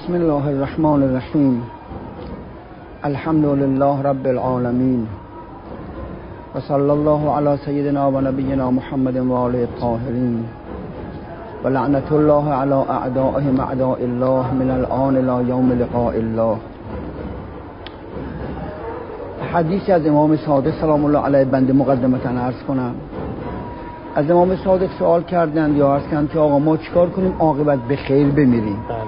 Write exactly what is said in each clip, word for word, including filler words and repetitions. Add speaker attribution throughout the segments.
Speaker 1: بسم الله الرحمن الرحیم. الحمد لله رب العالمین و صلی الله علی سیدنا و نبینا محمد و آله الطاهرین و لعنت الله علی اعدائهم اعداء الله من الآن الى یوم لقاء الله. حدیثی از امام صادق سلام الله علیه بنده مقدمتا عرض کنم. از امام صادق سوال کردند یا عرض کردند که آقا ما چیکار کنیم عاقبت به خیر بمیریم؟ بله.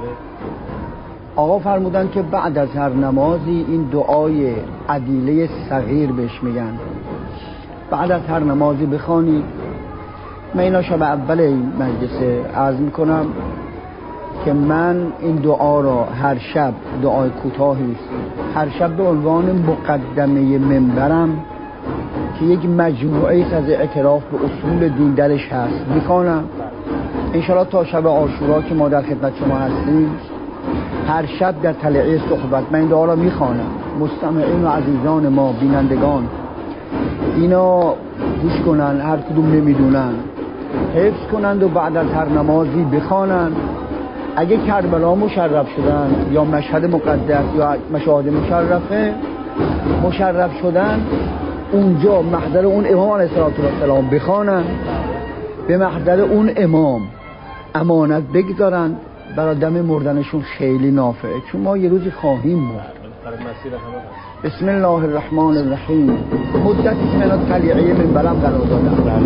Speaker 1: آقا فرمودند که بعد از هر نمازی این دعای عدیله صغیر بهش میگن، بعد از هر نمازی بخوانید. من اینا شب اول این مجلس عرض میکنم که من این دعا را هر شب، دعای کوتاهی است، هر شب به عنوان مقدمه منبرم که یک مجموعه از اعتراف به اصول دین درش هست میخوانم. انشاءالله تا شب عاشورا که ما در خدمت شما هستیم هر شب در طلعه صحبت من این دعا را میخوانم. مستمعین و عزیزان ما، بینندگان، اینا گوش کنن، هر کدوم نمیدونن حفظ کنند و بعد از هر نمازی بخوانند. اگه کربلا مشرف شدن یا مشهد مقدس یا مشاهد مشرفه مشرف شدن، اونجا محضر اون امام علیه السلام بخوانند، به محضر اون امام امانت بگذارند. برای دم مردنشون خیلی نافعه، چون ما یه روزی خواهیم مرد. بسم الله الرحمن الرحیم. مدتی من از طلیعه منبرم قرار دادم.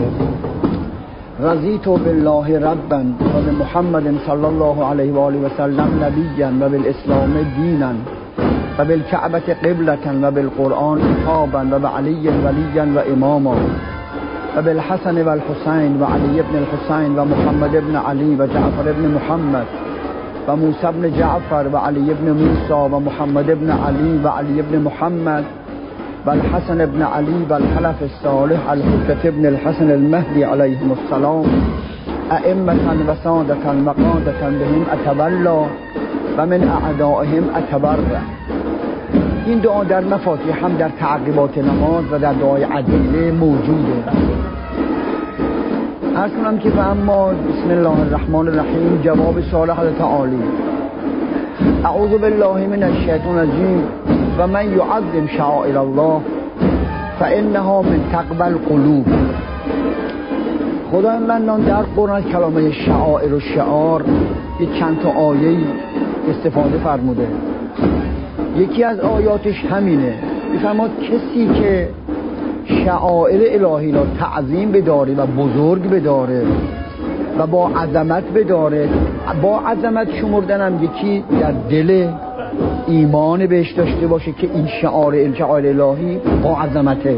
Speaker 1: رضیت بالله ربا و به محمد صلی الله علیه و آله و سلم نبیا و بالاسلام دینا و بالکعبه قبلة و بالقرآن کتابا و بعلی ولیا و اماما و بالحسن و الحسین و علی ابن الحسین و محمد ابن علی و جعفر ابن محمد و موسی ابن جعفر و علی ابن موسی و محمد ابن علی و علی ابن محمد و الحسن ابن علی و الخلف الصالح الحجة ابن الحسن المهدی علیهم السلام ائمة و سادة و قادة بهم اتولا و من اعدائهم اتبرأ. این دعا در مفاتیح هم در تعقیبات نماز و در دعای عدیله موجوده. عرض کنم که اما بسم الله الرحمن الرحیم جواب سوال حضرت عالی. اعوذ بالله من الشیطان الرجیم و من یعظم شعائر الله فانها من تقوی القلوب. خدای من در قرآن کلمه شعائر و شعار یک چند تا آیه استفاده فرموده. یکی از آیاتش همینه، میفرماد کسی که شعائر الهی را تعظیم بداره و بزرگ بداره و با عظمت بداره. با عظمت شمردنم یکی در دل ایمان بهش داشته باشه که این شعار شعائر الهی با عظمته،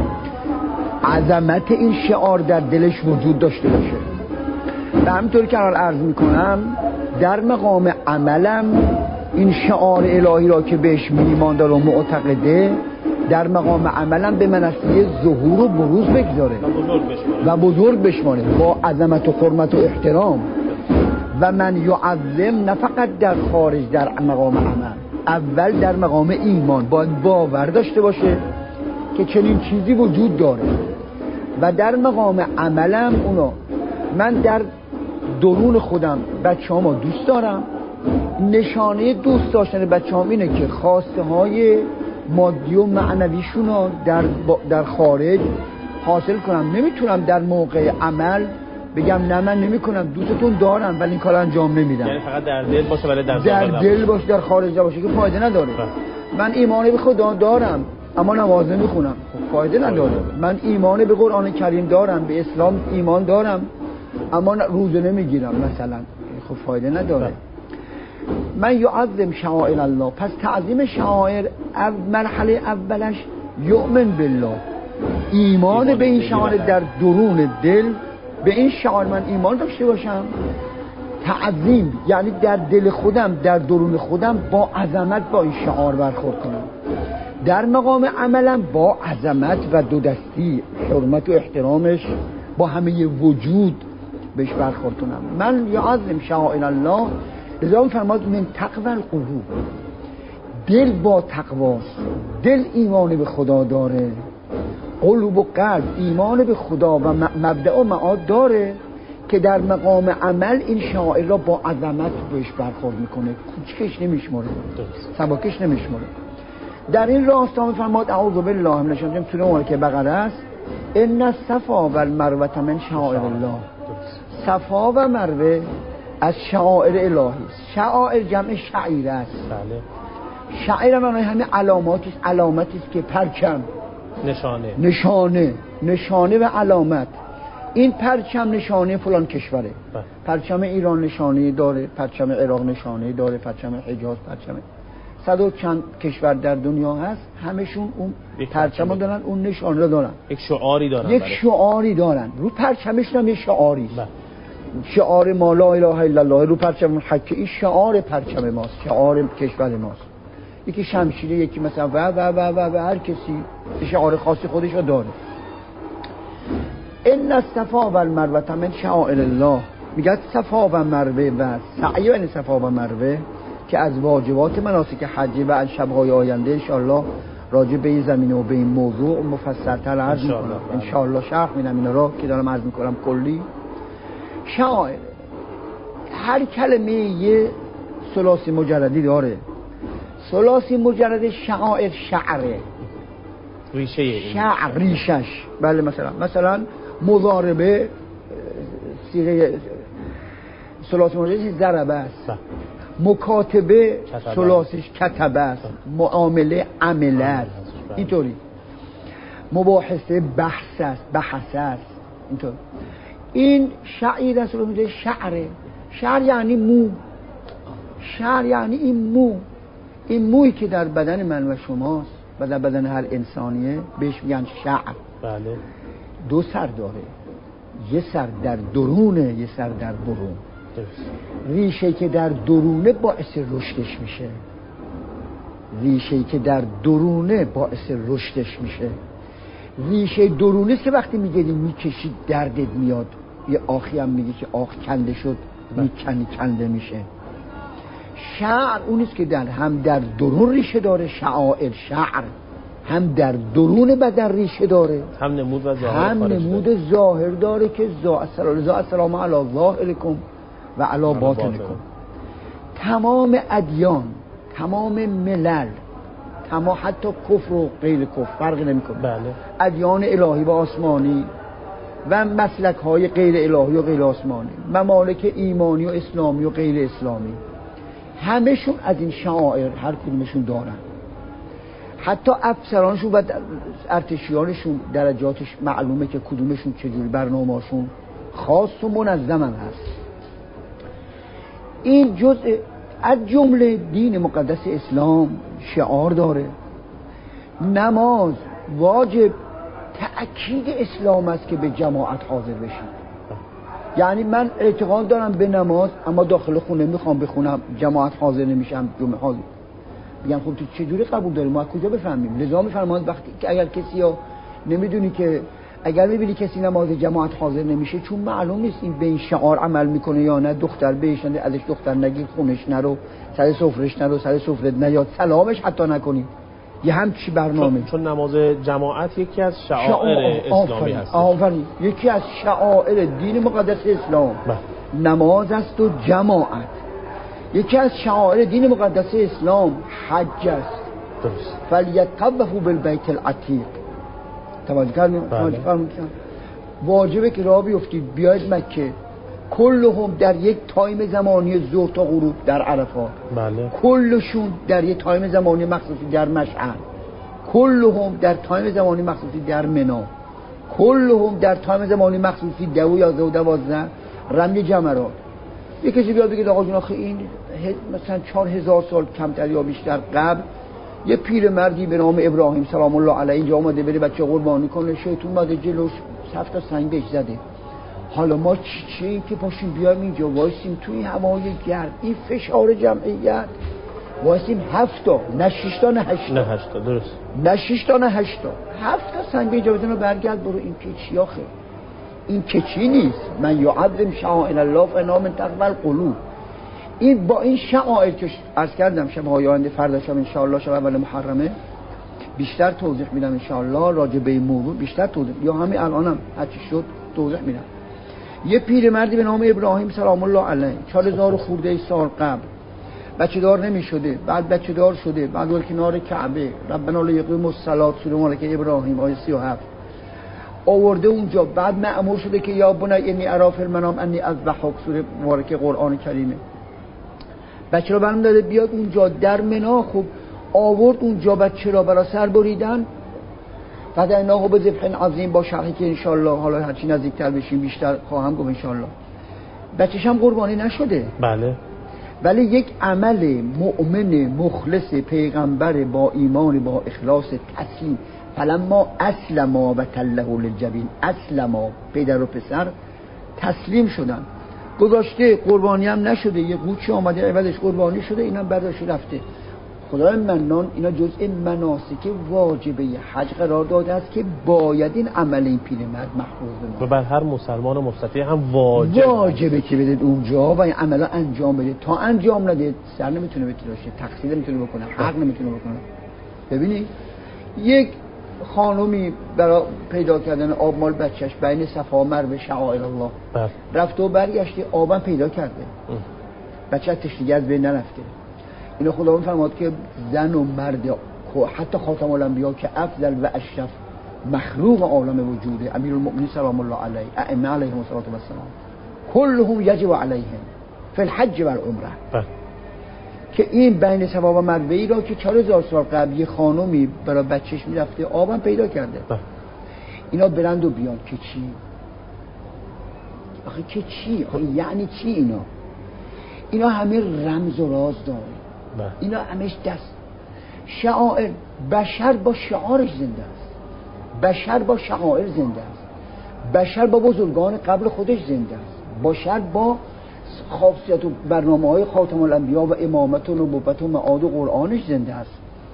Speaker 1: عظمت این شعار در دلش وجود داشته باشه. و همینطور که الان عرض میکنم در مقام عملم این شعار الهی را که بهش ایمان داره و معتقده در مقام عملم به منصه ظهور و بروز بگذاره و بزرگ بشمانه با عظمت و حرمت و احترام. و من یعظم نه فقط در خارج در مقام عمل، اول در مقام ایمان باید باور داشته باشه که چنین چیزی وجود داره و در مقام عملم اونو من در درون خودم بچه ها ما دوست دارم. نشانه دوست داشتن بچه هم اینه که خواسته های مادی و معنویشون رو در, در خارج حاصل کنم. نمیتونم در موقع عمل بگم نه من نمی کنم، دوستتون دارم ولی این کار انجام نمیدم.
Speaker 2: یعنی فقط در دل باشه ولی در
Speaker 1: در دل باشه، در خارج باشه که فایده نداره. بس. من ایمان به خدا دارم اما نماز نمیخونم، خب فایده نداره. من ایمان به قرآن کریم دارم، به اسلام ایمان دارم اما روزه نمیگیرم مثلا، خب فایده نداره. بس. من یعظم شعائر الله. پس تعظیم شعائر مرحله اولش یؤمن بالله، ایمان به این شعائر در درون دل، به این شعائر من ایمان داشته باشم. تعظیم یعنی در دل خودم در درون خودم با عظمت با این شعار برخورد کنم. در مقام عملم با عظمت و دو دستی حرمت و احترامش با همه وجود بهش برخورد کنم. من یعظم شعائر الله لذا فرماد من تقوی القلوب. دل با تقواست، دل ایمان به خدا داره، قلوب و قلب ایمان به خدا و مبدأ و معاد داره، که در مقام عمل این شاعر را با عظمت بهش برخورد میکنه، کوچکش نمیشمره، سبکش نمیشمره. در این راستا میفرماد اعوذ بالله من الشیطان سوره مبارکه بقره است، ان الصفا والمروه من شعائر الله. صفا و مروه از شعائر الهی است. شعائر جمع شعیره است.
Speaker 2: بله.
Speaker 1: شعیره معنی همین علاماتی است، علامتی است که پرچم،
Speaker 2: نشانه
Speaker 1: نشانه نشانه و علامت. این پرچم نشانه فلان کشوره.
Speaker 2: بله.
Speaker 1: پرچم ایران نشانه داره، پرچم عراق نشانه داره، پرچم حجاز، پرچم صد و چند کشور در دنیا هست، همشون اون پرچم دارن، اون نشانه رو دارن،
Speaker 2: یک شعاری دارن،
Speaker 1: یک
Speaker 2: بره.
Speaker 1: شعاری دارن رو پرچمش هم یه شعاری است.
Speaker 2: بله.
Speaker 1: شعار ما لا اله الا الله رو پرچم حکه، این شعار پرچم ماست، شعار کشور ماست. یکی شمشیره، یکی مثلا و و و و, و هر کسی شعار خاصی خودش رو داره. ان الصفا والمروه من شعائر الله. میگه صفا و مروه و سعی بین صفا و مروه که از واجبات مناسک حج و از شب‌های آینده ان شاءالله راجع به این زمینه و به این موضوع مفصل‌تر عرض می‌کنم ان شاءالله. شرح میدم اینا رو که دارم عرض می‌کنم. کلی شعائر، هر کلمه یه ثلاثی مجردی داره. ثلاثی مجرد شعائر شعره،
Speaker 2: ریشه این
Speaker 1: شعر ریشش. بله. مثلا مثلا مضاربه صیغه ثلاثی مجردی ضربه است. مکاتبه ثلاثیش کتبه است. معامله عمله است. اینطوری. مباحثه بحث است، بحث است. اینطور. این شعیر است رو میگه شعره. شعر یعنی مو. شعر یعنی این مو. این مویی که در بدن من و شماست و در بدن هر انسانیه بهش میگن شعر.
Speaker 2: بله.
Speaker 1: دو سر داره، یه سر در درونه، یه سر در برون. ریشه‌ای که در درونه باعث رشدش میشه، ریشه‌ای که در درونه باعث رشدش میشه. ریشه درونه که وقتی میگیری میکشی دردت میاد. یه آخی هم میگه که آخ کنده شد، میکنی کنده میشه. شعر اونیست که در هم در درون ریشه داره. شعائر شعر هم در درون بدن ریشه داره،
Speaker 2: هم نمود و ظاهر
Speaker 1: هم نمود ظاهر داره که زا السلام علی ظاهرکم و علی باطنکم. تمام ادیان، تمام ملل، تمام حتی کفر و غیر کفر فرقی نمیکنه.
Speaker 2: بله.
Speaker 1: ادیان الهی و آسمانی و مسلک های غیر الهی و غیر آسمانی، ممالک ایمانی و اسلامی و غیر اسلامی، همشون از این شعائر هر کدومشون دارن. حتی افسرانشون و ارتشیانشون درجاتش معلومه که کدومشون چجوری برنامه‌شون خاص و منظم هم هست. این جزء از جمله دین مقدس اسلام شعار داره. نماز واجب تأکید اسلام است که به جماعت حاضر بشید. یعنی من اعتقاد دارم به نماز اما داخل خونه میخوام بخونم، جماعت حاضر نمیشم، جمعه حاضر. میگم خب تو چجوری قبول داری؟ ما از کجا بفهمیم؟ لذا میفرماید وقتی که اگر کسی ها نمیدونی که اگر میبینی کسی نماز جماعت حاضر نمیشه چون معلوم نیست این به این شعار عمل میکنه یا نه، دختر بهشنده ازش دختر نگیر، خونش نرو، سر سفرش نرو، سر سفرت نیاد، سلامش حتی نکنی. یه همچی برنامه.
Speaker 2: چون, چون نماز جماعت یکی از شعائر اسلامی هست.
Speaker 1: آفرین. یکی از شعائر دین مقدس اسلام بله. نماز است و جماعت. یکی از شعائر دین مقدس اسلام حج است.
Speaker 2: درست.
Speaker 1: فلیطوفوا بالبیت العتیق. توجه کردید؟ توجه فرمودید. واجبه که راه بیفتید بیاید مکه. کلهم در یک تایم زمانی ظهر تا غروب در عرفات.
Speaker 2: بله.
Speaker 1: کلشون در یک تایم زمانی مخصوصی در مشعر. کلهم در تایم زمانی مخصوصی در منی. کلهم در تایم زمانی مخصوصی دو یا دو دوازده رمی جمرات. یک کسی بیاد بگه آقا جون آخه این مثلا چهار هزار سال کمتر یا بیشتر قبل یه پیر مردی به نام ابراهیم سلام الله علیه اینجا اومده بره بچه قربانی کنه، شیطون اومده جلوش هفت تا سنگ بهش زده. حالا ما چی چی این که پاشیم بیایم اینجا وایسیم توی هوای گرم این فشار جمعیت وایسیم هفت تا نه شش تا نه هشت تا
Speaker 2: نه هشت تا درست
Speaker 1: نه شش تا نه هشت تا هفت تا سنگ به اینجا بزنه برگرد برو. این که چی آخه؟ این که چی نیست. من یعظم شعائر الله فإنها من تقوی القلوب. این با این شعائر که عرض کردم شب‌های آینده فردا شب ان شاء الله شب اول محرمه بیشتر توضیح میدم ان شاء الله راجع به این موضوع بیشتر توضیح، یا همین الانم هر چی شد توضیح میدم. یه پیرمردی به نام ابراهیم سلام الله علیه چهار هزار خورده سال قبل بچه دار نمی شده، بعد بچه دار شده، بعد ول کنار کعبه ربنا لیقیم الصلاة سوره مبارکه ابراهیم آیه سی و هفت آورده اونجا، بعد مأمور شده که یا بنی انی اری فی المنام انی اذبحک سوره مبارکه قرآن کریمه. بچه رو برام داده بیاد اونجا در منا، خب آورد اونجا بچه را برای سر بریدن. بعد اینا به ذبح عظیم با شرحی که انشالله حالا هرچی نزدیکتر بشیم بیشتر خواهم گفت انشالله. بچه‌ش هم قربانی نشده،
Speaker 2: بله،
Speaker 1: ولی یک عمل مؤمن مخلص پیغمبر با ایمان با اخلاص تسلیم. فلما اسلما و تله للجبین، اسلما پدر و پسر تسلیم شدن، گذاشته قربانی هم نشده، یه قوچی آمده عوضش قربانی شده، اینم برداشته رفته. خدای منان اینا جزء مناسک واجبه حج قرار داده است که باید این عمل این پیرمرد محفوظ بماند
Speaker 2: و بر هر مسلمان مستطیع هم واجب
Speaker 1: واجبه که بده اونجا و این عمل انجام بده. تا انجام نده سر نمیتونه بتراشه، تقصیر نمیتونه بکنه، حق نمیتونه بکنه. ببینید یک خانومی برای پیدا کردن آب مال بچهش بین صفا و مروه شعائر الله
Speaker 2: بر.
Speaker 1: رفته و برگشته آبم پیدا کرده، بچه تشنگی از بین نرفته. اینو خداوند فرمود که زن و مرد حتی خاتم الانبیا که افضل و اشرف مخلوق عالم وجوده امیرالمؤمنین سلام الله علیه ائمه علیهم الصلاه و السلام کلهم یجب علیهم فی الحج و العمره، که این بین صفا و مروه ای را که چهار هزار سال قبل یه خانومی برای بچهش میرفته آبم پیدا کرده، اینا برند و بیان که چی؟ آخه که چی؟ آخه یعنی چی اینا؟ اینا همه رمز و راز داره، اینا همش دست شعائر. بشر با شعارش زنده است، بشر با شعائر زنده است، بشر با بزرگان قبل خودش زنده است، بشر با خاصیت و برنامه‌های خاتم الانبیا و امامت و نبوت و معاد و قرآنش زنده است.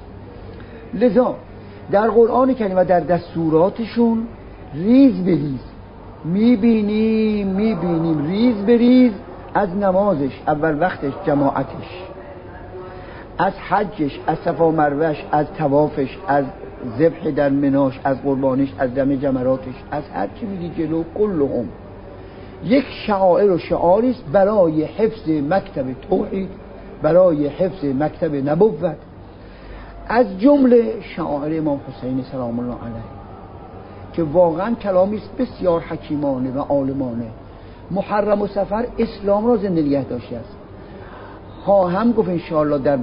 Speaker 1: لذا در قرآن کریم و در دستوراتشون ریز به ریز میبینیم میبینیم ریز به ریز از نمازش اول وقتش، جماعتش، از حجش، از صفا و مروهش، از طوافش، از ذبح در مناش، از قربانیش، از دم جمراتش، از هر چی میدی جلو کلهم یک شعائر و شعاری است برای حفظ مکتب توحید، برای حفظ مکتب نبوت. از جمله شعائر امام حسین سلام الله علیه که واقعا کلامی است بسیار حکیمانه و عالمانه. محرم و سفر اسلام را زنده نگه داشته است. خواهم گفت انشاءالله در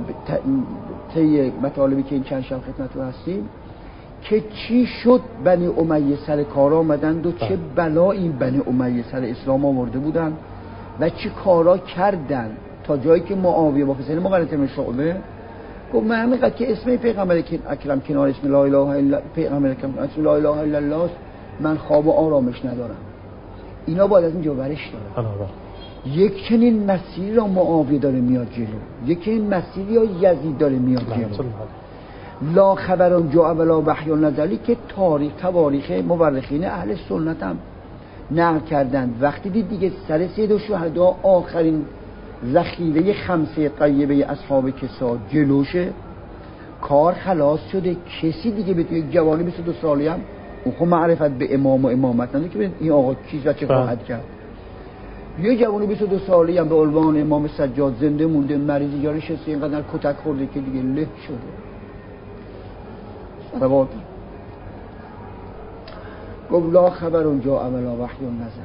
Speaker 1: طی مطالبی که این چند شب خدمتتون هستیم که چی شد بنی امیه سر کار آمدند و چه بلا این بنی امیه سر اسلام آورده بودند و چه کارا کردند تا جایی که معاویه با حسین مغلطه بن شعبه گفت من همینقدر که اسم پیغمبر اکرم کنار اسم لا اله الا پیغمبر اکرم اسم لا اله الا الله من خواب و آرامش ندارم. اینا باید از اینجا ورش دارن. یک چنین مسیری را معاویه داره میاد جلو، یک چنین مسیری را یزید داره میاد جلو. لا خبران جا ولا وحی نزلی که تاریخ تواریخ مورخین اهل سنت هم نقل کردند. وقتی دید دیگه سر سید و شهدا آخرین ذخیره خمسه طیبه اصحاب کسا جلوشه، کار خلاص شده، کسی دیگه به یک جوانی بیست و دو سالی هم اون خود معرفت به امام و امامت نداره که این آقا کیست و چه خواهد کرد. یه جوانی بیست و دو سالی هم به عنوان امام سجاد زنده مونده، مریضی یا نشسته اینقدر کتک خورده که دیگه له شده. سلوات گفت لا خبر اونجا اولا وحی نزل.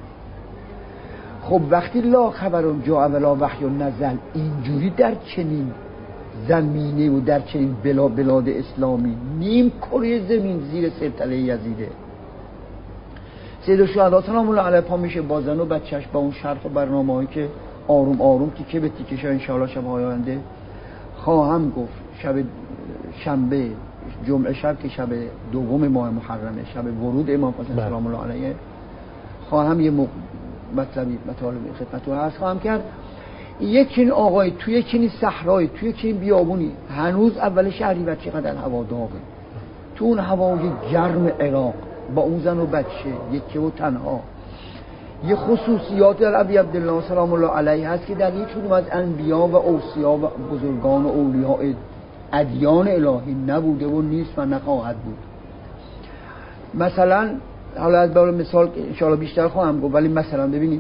Speaker 1: خب وقتی لا خبر اونجا اولا وحی نزل اینجوری در چنین زمینه و در چنین بلا بلاد اسلامی نیم کره زمین زیر سلطنه یزیده، سید الشهدا سلام الله علیه پا میشه با زن و بچهش با اون شرح و برنامه‌ای که آروم آروم تیکه به تیکه ان شاء الله شب آینده خواهم گفت. شب شنبه جمعه شب که شب دوم ماه محرمه، شب ورود امام حسین سلام الله علیه، خواهم یه مطلبی مطالب خدمتتون عرض خواهم کرد. یکی آقای توی چنین صحرایی توی چنین بیابونی هنوز اول شهریور چقدر هوا داغه، تو اون هوای گرم عراق با اون زن و بچه یکی و تنها. یه خصوصیات در ابی عبدالله سلام الله علیه هست که در هیچ کدوم از انبیا و اوصیا و بزرگان و اولیاء ادیان الهی نبوده و نیست و نخواهد بود. مثلا حالا از برای مثال ان شاء الله بیشتر خواهم گفت، ولی مثلا ببینید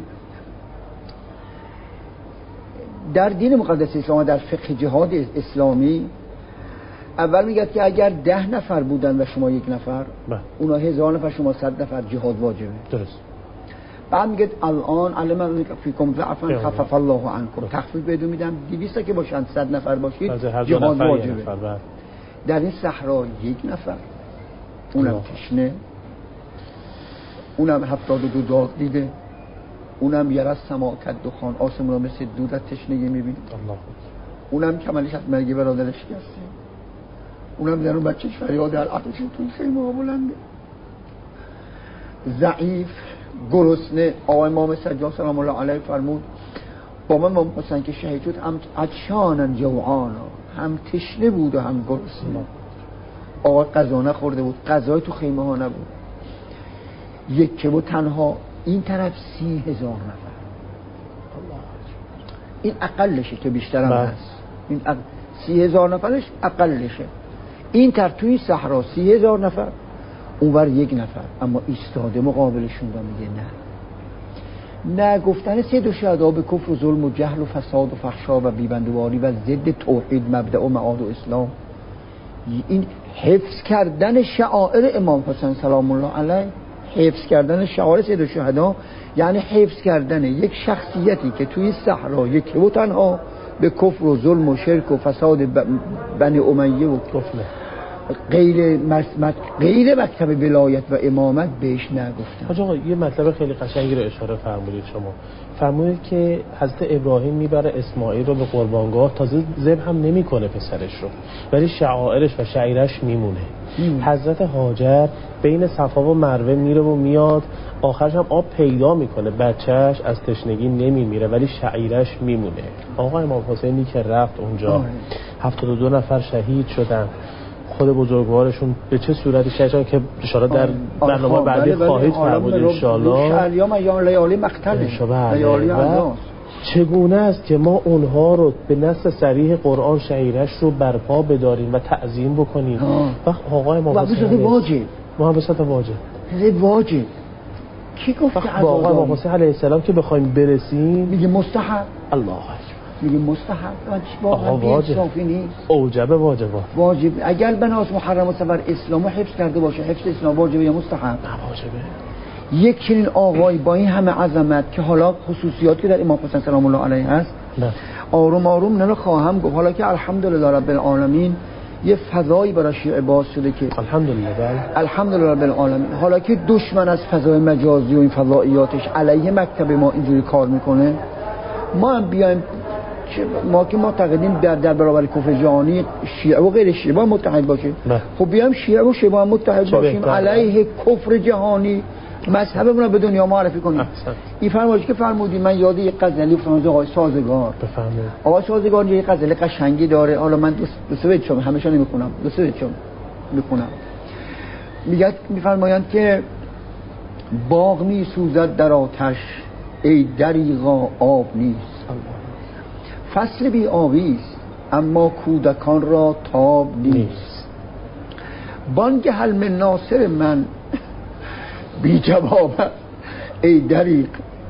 Speaker 1: در دین مقدس اسلام، در فقه جهاد اسلامی اول میگه که اگر ده نفر بودن و شما یک نفر، اونا هزار نفر شما صد نفر، جهاد واجبه.
Speaker 2: درست.
Speaker 1: بعد میگه الان علم فیکم ضعفا خفف الله عنکم، تخفیف بهتون میدم دویست که باشن صد نفر باشید جهاد واجبه. در این صحرا یک نفر، اونم تشنه، اونم هفتاد و دو داغ دیده، اونم یرس سما کد دخان، آسمون مثل دود از تشنگی میبینه، اونم کمالش از مرگ برادرش شکسته، اونم در اون بچهش فریاد در آتش توی خیمه ها بلنده، ضعیف، گرسنه. آقای امام سجاد سلام الله علیه فرمود با من امام حسین که شهید شد هم عطشانن جوعانا، هم تشنه بود و هم گرسنه. آقا غذا نخورده بود، غذای تو خیمه ها نبود، یک که بود تنها، این طرف سی هزار نفر. این اقلشه که بیشتر هم هست، این اق... سی هزار نفرش اقلشه. این طرف توی صحرا سی هزار نفر، اونور یک نفر، اما ایستاده مقابلشون و میگه نه. نه گفتن سید و شهدا به کفر و ظلم و جهل و فساد و فحشا و بیبندواری و ضد توحید مبدأ و معاد و اسلام، این حفظ کردن شعائر امام حسین سلام الله علیه، حفظ کردن شعائر سید و شهدا یعنی حفظ کردن یک شخصیتی که توی صحرا یک و تنها به کفر و ظلم و شرک و فساد بنی امیه و کفر غیر مسمت غیر مکتب ولایت و امامت بهش نگفتن.
Speaker 2: حاج آقا یه مطلب خیلی قشنگی رو اشاره فرمودید شما. فرمودید که حضرت ابراهیم میبره اسماعیل رو به قربانگاه، تازه ذبح هم نمیکنه پسرش رو، ولی شعائرش و شعیرش میمونه. مم. حضرت هاجر بین صفا و مروه میره و میاد، آخرش هم آب پیدا میکنه، بچهش از تشنگی نمیمیره ولی شعیرش میمونه. آقا امام حسینی که رفت اونجا هفتاد و دو نفر شهید شدن، خود بزرگوارشون به چه صورتی شهید که اشاره در برنامه بعدی خواهید فرمود ان شاء الله.
Speaker 1: ایام ایام لیالی مقتل لیالی عزاز.
Speaker 2: چگونه است که ما اونها رو به نص صریح قرآن شعیرش رو برپا بداریم و تعظیم بکنیم؟ وقت آقای امام حسین
Speaker 1: واجب،
Speaker 2: محبت واجب
Speaker 1: واجب کی گفت
Speaker 2: که آقای امام حسین علیه السلام که بخوایم برسیم
Speaker 1: میگه مستحب.
Speaker 2: الله اکبر.
Speaker 1: میگه مستحب، واجب واجب نیست،
Speaker 2: اوجب واجبات
Speaker 1: واجب. اگر بناس محرم و سفر اسلامو حفظ کرده باشه، حفظ اسلام واجبه یا مستحب؟
Speaker 2: واجبه.
Speaker 1: یک چنین آقای با این همه عظمت که حالا خصوصیات که در امام حسین سلام الله علیه هست، نه آروم آروم نه خواهم گفت، حالا که الحمدلله رب العالمین یه فضایی برای شیعه باز شده که
Speaker 2: الحمدلله بله
Speaker 1: الحمدلله رب العالمین، حالا که دشمن از فضای مجازی و این فضائیاتش علیه مکتب ما اینجوری کار میکنه، ما هم بیایم، ما که معتقدیم در در برابر کفر جهانی شیعه و غیر شیعه با متحد باشیم، خب بیایم شیعه و شیعه با متحد باشیم علیه کفر جهانی، مذهبمون رو به دنیا معرفی کنیم. این فرمایشی که فرمودی من یاد یک غزلی افتادم آقای سازگار.
Speaker 2: بفرمایید.
Speaker 1: آقای سازگار یه غزل قشنگی داره، حالا من دو سه بیت همیشه نمیخونم، دو سه بیت میخونم. میگه میفرمایند که باغ میسوزد در آتش ای دریغا آب نیست، فصل بی آبیست اما کودکان را تاب نیست، بانگ حل من ناصر من بی جواب ای دریغ،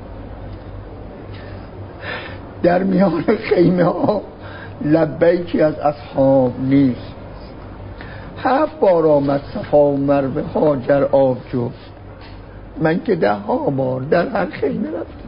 Speaker 1: در میان خیمه ها لبیکی از اصحاب نیست، هفت بار آمد صفا و مروه هاجر آب جفت، من که ده ها بار در هر خیمه رفتم.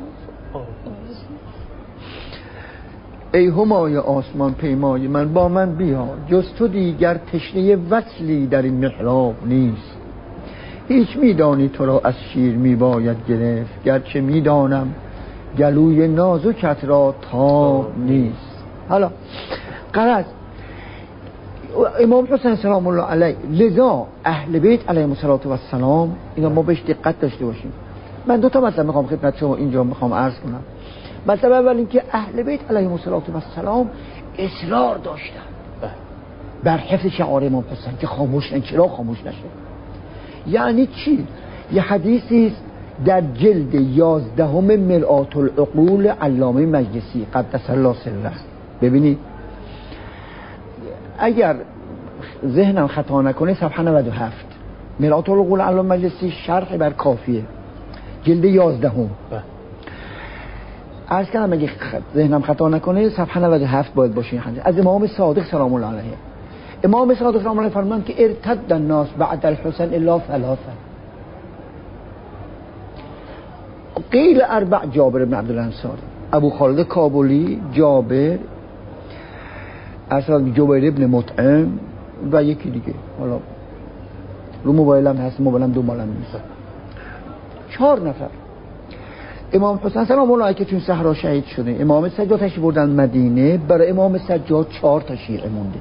Speaker 1: ای همای آسمان پیمای من با من بیا، جز تو دیگر تشنه وصلی در این محراب نیست، هیچ میدانی تو را از شیر میباید گرفت، گرچه میدانم گلوی نازکت را تاب نیست. حالا غرض امام حسین سلام الله علیه، لذا اهل بیت علیهم السلام اینا ما بهش دقت داشته باشیم. من دو تا مطلب میخوام خدمت شما اینجا میخوام عرض کنم. مطلب اول این که اهل بیت علیهم السلام اصرار داشتن بر حفظ شعائر امام حسین که خاموش نشه، چرا خاموش نشه؟ یعنی چی؟ یه حدیثی در جلد یازدهم مرآت العقول علامه مجلسی قدس الله سره، ببینید اگر ذهنم خطا نکنه صفحه نود و هفت مرآت العقول علامه مجلسی شرح بر کافیه جلد یازدهم. عرض کردم اگه ذهنم خطا نکنه صفحه نود و هفت باید باشه. از امام صادق سلام الله علیه. امام صادق سلام الله علیه فرمودند که ارتد الناس بعد الحسین الا ثلاثه. قیل اربع جابر بن عبد الانصاری، ابو خالد کابلی، جابر، اصلا جبیر ابن مطعم و یکی دیگه. حالا رو موبایلم هست، موبایلم دو مالم نیست. چهار نفر. امام حسین سلام الله علیه که چون صحرا شهید شده، امام سجاد تشریف بردن مدینه، برای امام سجاد چهار تا شیعه مونده.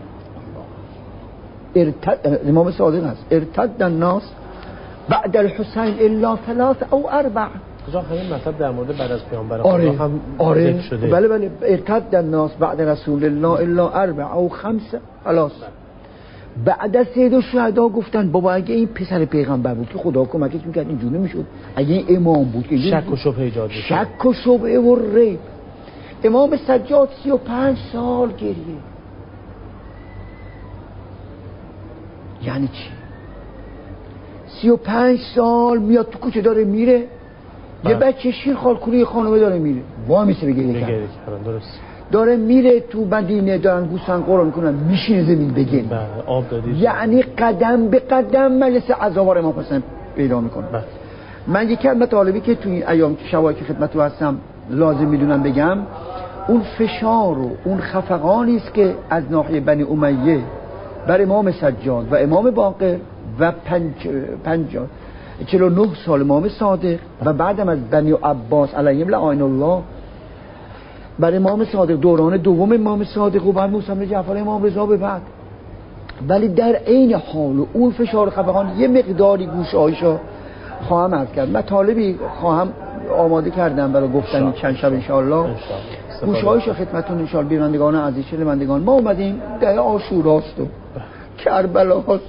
Speaker 1: ارتد امام صادق هست ارتد الناس بعد الحسین الا ثلاث او اربع.
Speaker 2: کجا همین مطلب در مورد بعد از پیامبر
Speaker 1: آره.
Speaker 2: خدا هم
Speaker 1: آره.
Speaker 2: شده.
Speaker 1: بله بله ارتد الناس بعد رسول الله الا اربع او خمسه. خلاص بعد از سید الشهدا گفتن بابا اگه این پسر پیغمبر بود که خدا کمکش میکرد اینجوری میشد، اگه این امام بود که
Speaker 2: شک و شبهه ایجاد میشد.
Speaker 1: شک و شبهه و ریب. امام سجاد سی و پنج سال گریه. یعنی چی؟ سی و پنج سال میاد تو کوچه داره میره، یه بچه شیر خالکولی خانومه داره میره، با میشه بگه
Speaker 2: بگه درست
Speaker 1: داره میره تو مدینه، دارن گوسفند قربانی میکنن، میشینه زمین بگه
Speaker 2: آب دادی.
Speaker 1: یعنی قدم به قدم مجلس عزاوار امام حسین پیدا میکنه. من یکی از مطالبی که تو این ایام شبایی که خدمتتون هستم لازم میدونم بگم، اون فشار و اون خفقانی است که از ناحیه بنی امیه بر امام سجاد و امام باقر و پنج پنجاه چهل و نه سال امام صادق و بعدم از بنی عباس علیهم لعین الله بر امام صادق، دوران دوم امام صادق و بعد موسی بن جعفر امام رضا به بعد. ولی در عین حال اون فشار خفقان یه مقداری گوشایشو خواهم عرض کرد. مطالبی خواهم آماده کردم برای گفتن چند شب انشاءالله. گوشایشو خدمتتون انشاءالله بینندگان عزیز شنوندگان. ما اومدیم در عاشوراست و کربلا هست.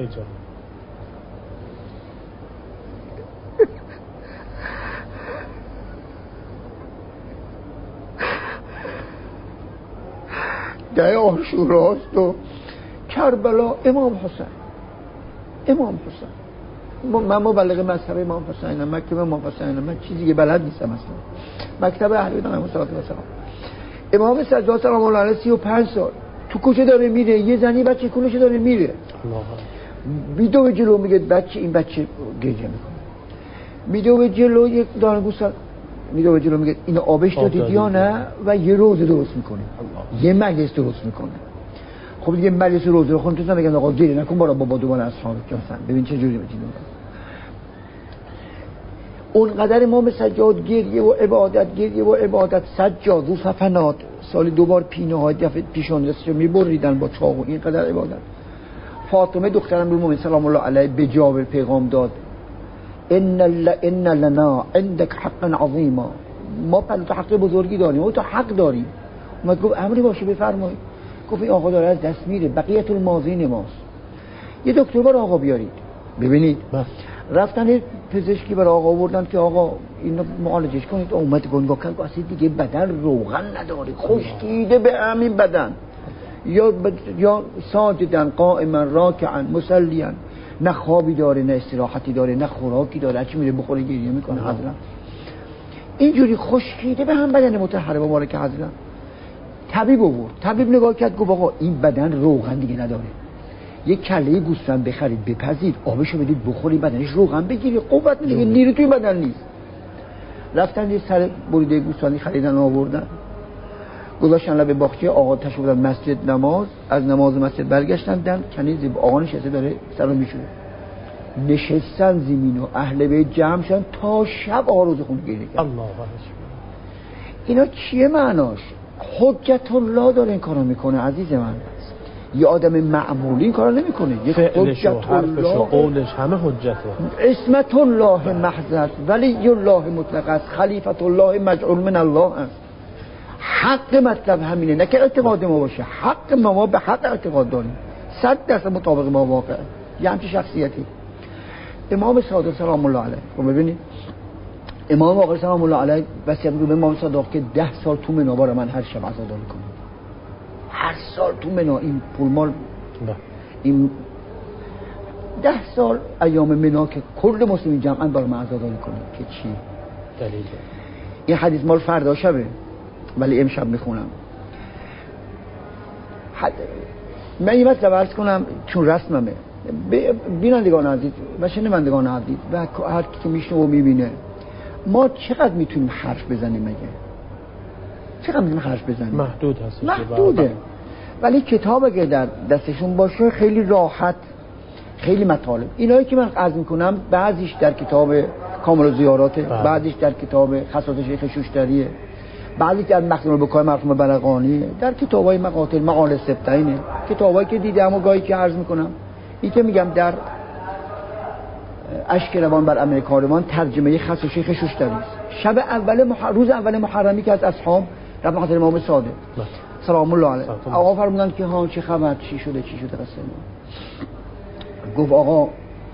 Speaker 1: در عاشوراست و کربلا. امام حسین امام حسین من مبلغ مذهب امام حسینم، مکتب امام حسینم، من چیزی که بلد نیستم اصلا. مکتب اهل بیت امام صلی الله علیه و سلم. امام سجاد سلام الله علیه سی و پنج سال تو کوچه داره میره، یه زنی بچه کولش داره میره، میدو به جلو میگه بچه این بچه گریه میکنه، میدو به جلو یک دانه گوسفند میدو به جلو میگه اینو آبش دادید یا نه، و یه روزه درست میکنه، یه مجلس درست میکنه. خب دیگه مجلس روزه رو خون تو میگن آقا گریه نکن برای بابا دوباره اصحاب مثلا ببین چه جوری میگه. اونقدر امام سجاد گریه و عبادت گریه و عبادت سجاد رو صفنات سالی دوبار پینه های دفعه پیشان دستشو میبریدن با چاقو، اینقدر عبادت. فاطمه دخترم رو مومن سلام الله علیه به جابر پیغام داد ان ان لنا عندك حقا عظیما، ما پس حق بزرگی داریم و تو حق داریم. اومد گفت امری باشه بفرمایید. گفت این آقا داره از دست میره، بقیت الماضین ماست، یه دکتر برای آقا بیارید. ببینید بس. رفتن پزشکی برای آقا آوردن که آقا اینو معالجش کنید. اومد گنگاه کرد اصلا دیگه بدن روغن نداره، خشکیده به همین بدن، یا بد... یا ساجدن قائما راکعا مسلیاً، نه خوابی داره نه استراحتی داره نه خوراکی داره، هرچی میره بخوره گریه میکنه. حضرت اینجوری خشکیده به هم بدن مطهر مبارک حضرت. طبیب آورد، طبیب نگاه کرد گفت آقا این بدن روغن دیگه نداره، یک کله گوسفند بخرید بپزید، آبشو بدید بخورید، بدنش روغن بگیری، قوت دیگه نیرو توی بدن نیست. رفتن یه سر بریده گوسفندی خریدن آوردن، گذاشتن لب باغچه. آقا تشریف بردن مسجد نماز، از نماز مسجد برگشتن دن کنیز آقا نشسته داره سلام میشوره. نشستن زمین و اهل بیت جمع شدن تا شب آقا روز خون گریه کرد. الله اکبر. اینا چیه معناش؟ حجت الله داره این کارو میکنه عزیز من. یه آدم معمولی این کارو نمیکنه، یه
Speaker 2: فعلش و حرفش و قولش همه حجته.
Speaker 1: اسمت الله محض، ولی الله مطلق است، خلیفت الله مجعول من الله است. حق مطلب همینه، نه که اعتقاد ما باشه، حق ما, ما به حق اعتقاد داریم، صد درصد مطابق ما واقعه. یه همچین شخصیتی امام صادق سلام الله علیه. خب ببینید امام آقا سلام الله علیه وصیت می‌کنه به امام صادق که ده سال تو منا برای من هر شب عزاداری کنه، هر سال تو منا این پول مال این ده سال ایام منا که کل مسلمین جمعا بار عزاداری کنیم که چی
Speaker 2: دلیل؟
Speaker 1: این حدیث مال فردا شبه ولی امشب میخونم. حد... من این مطلب عرض کنم چون رسممه. بینندگان عزیز و شنوندگان عزیز و هر کی که میشنه و میبینه، ما چقدر میتونیم حرف بزنیم مگه؟ چقدر میتونیم حرف بزنیم؟
Speaker 2: محدود هست.
Speaker 1: محدوده. ولی کتاب اگه در دستشون باشه خیلی راحت، خیلی مطالب. اینایی که من عرض میکنم بعضیش در کتاب کامل الزیارات، بعضیش در کتاب خصائص شیخ شوشتریه، بعضی در مخزون البکای مرحوم بلقانی، در کتابای مقاتل معال سبتینه، کتابایی که دیدم و گاهی که عرض میکنم. این که میگم در اشک روان بر امر کاروان ترجمه خصائص شیخ شوشتری است. شب اول مح... روز اول محرمی که از اصحاب رفت حضرت امام صادق سلام الله علیه آقا فرمودن که ها چه خبر، چی شده چی شده قصه ما. گفت آقا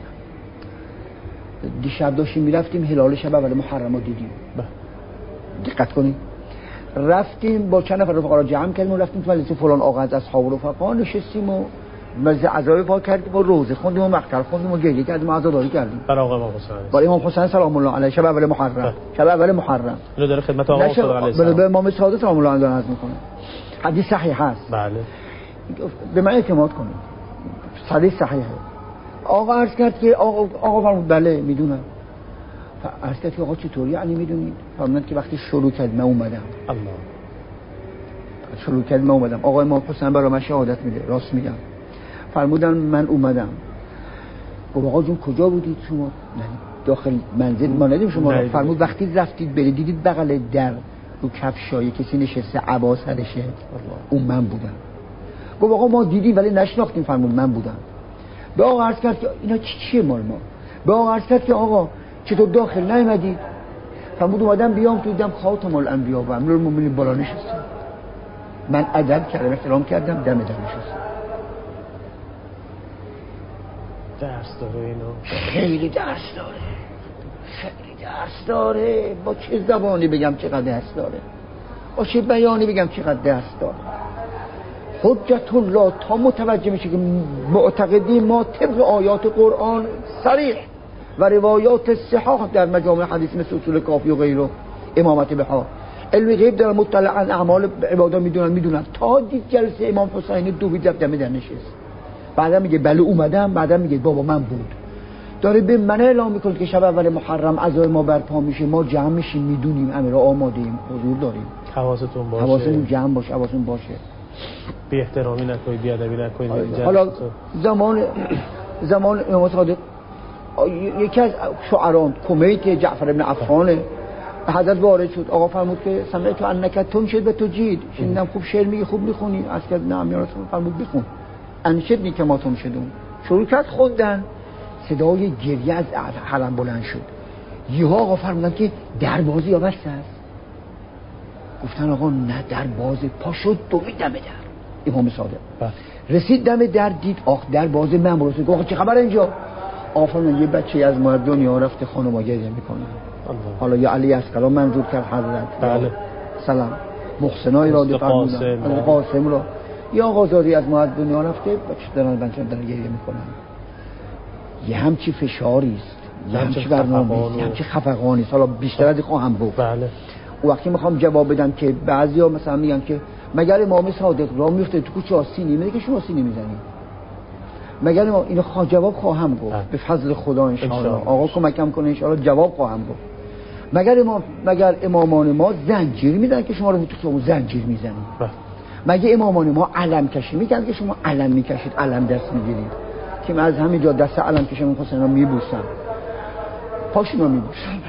Speaker 1: دیشب داشتیم میرفتیم هلال شب اول محرم رو دیدیم. دقت کنید، رفتیم با چند نفر رفقا جمع کردیم و رفتیم تو مجلس فلان آقا از اصحاب رفقا نشستیم و مجلس عزای پاک کردیم و روزه خوندیم و مقطع خوندیم و گریه کردیم و عزاداری کردیم
Speaker 2: برای آقا امام حسین
Speaker 1: برای امام حسین سلام الله علیه شب اول محرم. شب اول محرم
Speaker 2: اینو داره خدمت آقا صادق علیه السلام
Speaker 1: به امام صادق سلام الله علیه عرض میکنه. حدیث صحیح هست.
Speaker 2: بله
Speaker 1: به من اعتماد کنید، حدیث صحیحه. آقا عرض کرد که آقا آقا فرمود بله میدونم. عرض کرد که آقا چطوری یعنی میدونید؟ فرمودن که وقتی شروع کرد من اومدم.
Speaker 2: الله
Speaker 1: شروع کرد من اومدم. آقا امام حسین برای من شهادت میده، راست میگم. فرمودن من اومدم. گفت آقا جون کجا بودید شما؟ نه داخل منزل ما ندیدیم شما رو. فرمود وقتی رفتید برید دیدید بغل در رو کفشای کسی نشسته عبا سرشه، اون من بودم. گفت آقا ما دیدیم ولی نشناختیم. فرمود من بودم. به آقا عرض کرد که اینا چی چیه مال ما؟ به آقا عرض کرد که آقا چطور داخل نیومدید؟ فرمود اومدم بیام تو دیدم خاتم الانبیا و امیرالمومنین بالا نشسته. من ادب کردم، احترام کردم، دم در نشستم.
Speaker 2: درس داره اینا،
Speaker 1: خیلی درس داره، خیلی درس داره. با چه زبانی بگم چقدر درس داره، با چه بیانی بگم چقدر درس داره. حجت الله تا متوجه میشه که معتقدی ما طبق آیات قرآن صریح و روایات صحاح در مجامع حدیث مثل اصول کافی و غیره امامت بها علم غیب دارن، مطلعاً اعمال عبادا میدونن میدونن تا دید جلسه امام حسین دو بیت دمه در نشست. بعدا میگه بله اومدم، بعدا میگه بابا من بود. داره به من اعلام میکنه که شب اول محرم عزای ما برپا میشه، ما جمع میشیم، میدونیم امیر آماده ایم، حضور داریم.
Speaker 2: حواستون باشه،
Speaker 1: حواستون جمع باشه، حواستون باشه،
Speaker 2: بی احترامی نکنید، بی ادبی نکنید.
Speaker 1: حالا زمان زمان امام صادق یکی از شعران کمیت جعفر ابن عفان حضرت وارد شد. آقا فرمود که سمعت انک تنشد و تجید، شنیدم خوب شعر میگی، خوب میخونی. از که نعم یا رسول. فرمود بخون. انشدنی که ما تنشدون. شروع کرد خوندن، صدای گریه از حرم بلند شد. یهو آقا فرمودن که دروازه یا بسته است. گفتن آقا نه در بازه. پا شد دوید دم در امام صادق. رسید دم در دید آخ در بازه من برسید. گفت آقا چه خبر اینجا؟ آفرین یه بچه از ما دنیا رفته خانم گریه میکنه. حالا یا علی اسقلان منظور کرد حضرت.
Speaker 2: بله.
Speaker 1: سلام محسنای را فرمودن از قاسم را یا آقازادی از ما دنیا رفته بچه دارن بچه دارن گریه میکنن. یه همچی فشاری است، یه همچی برنامه، یه همچی خفقانی است. حالا بیشتر از این خواهم گفت.
Speaker 2: بله.
Speaker 1: وقتی میخوام جواب بدم که بعضیا مثلا میگن که مگر امام صادق راه میفته تو کوچه آسینی میگه که شما آسینی میزنید. مگر ما اینو خواهم جواب خواهم گفت به فضل خدا ان شاء الله. آقا کمکم کنه ان شاء الله جواب خواهم گفت. مگر امام مگر امامان ما زنجیر میزنن که شما رو تو زنجیر میزنید؟ مگه امامان ما علم کشی میگن که شما علم میکشید، علم دست میگیرید؟ که من از همینجا دست علم کشم حسین رو میبوسم، پاشون رو میبوسم.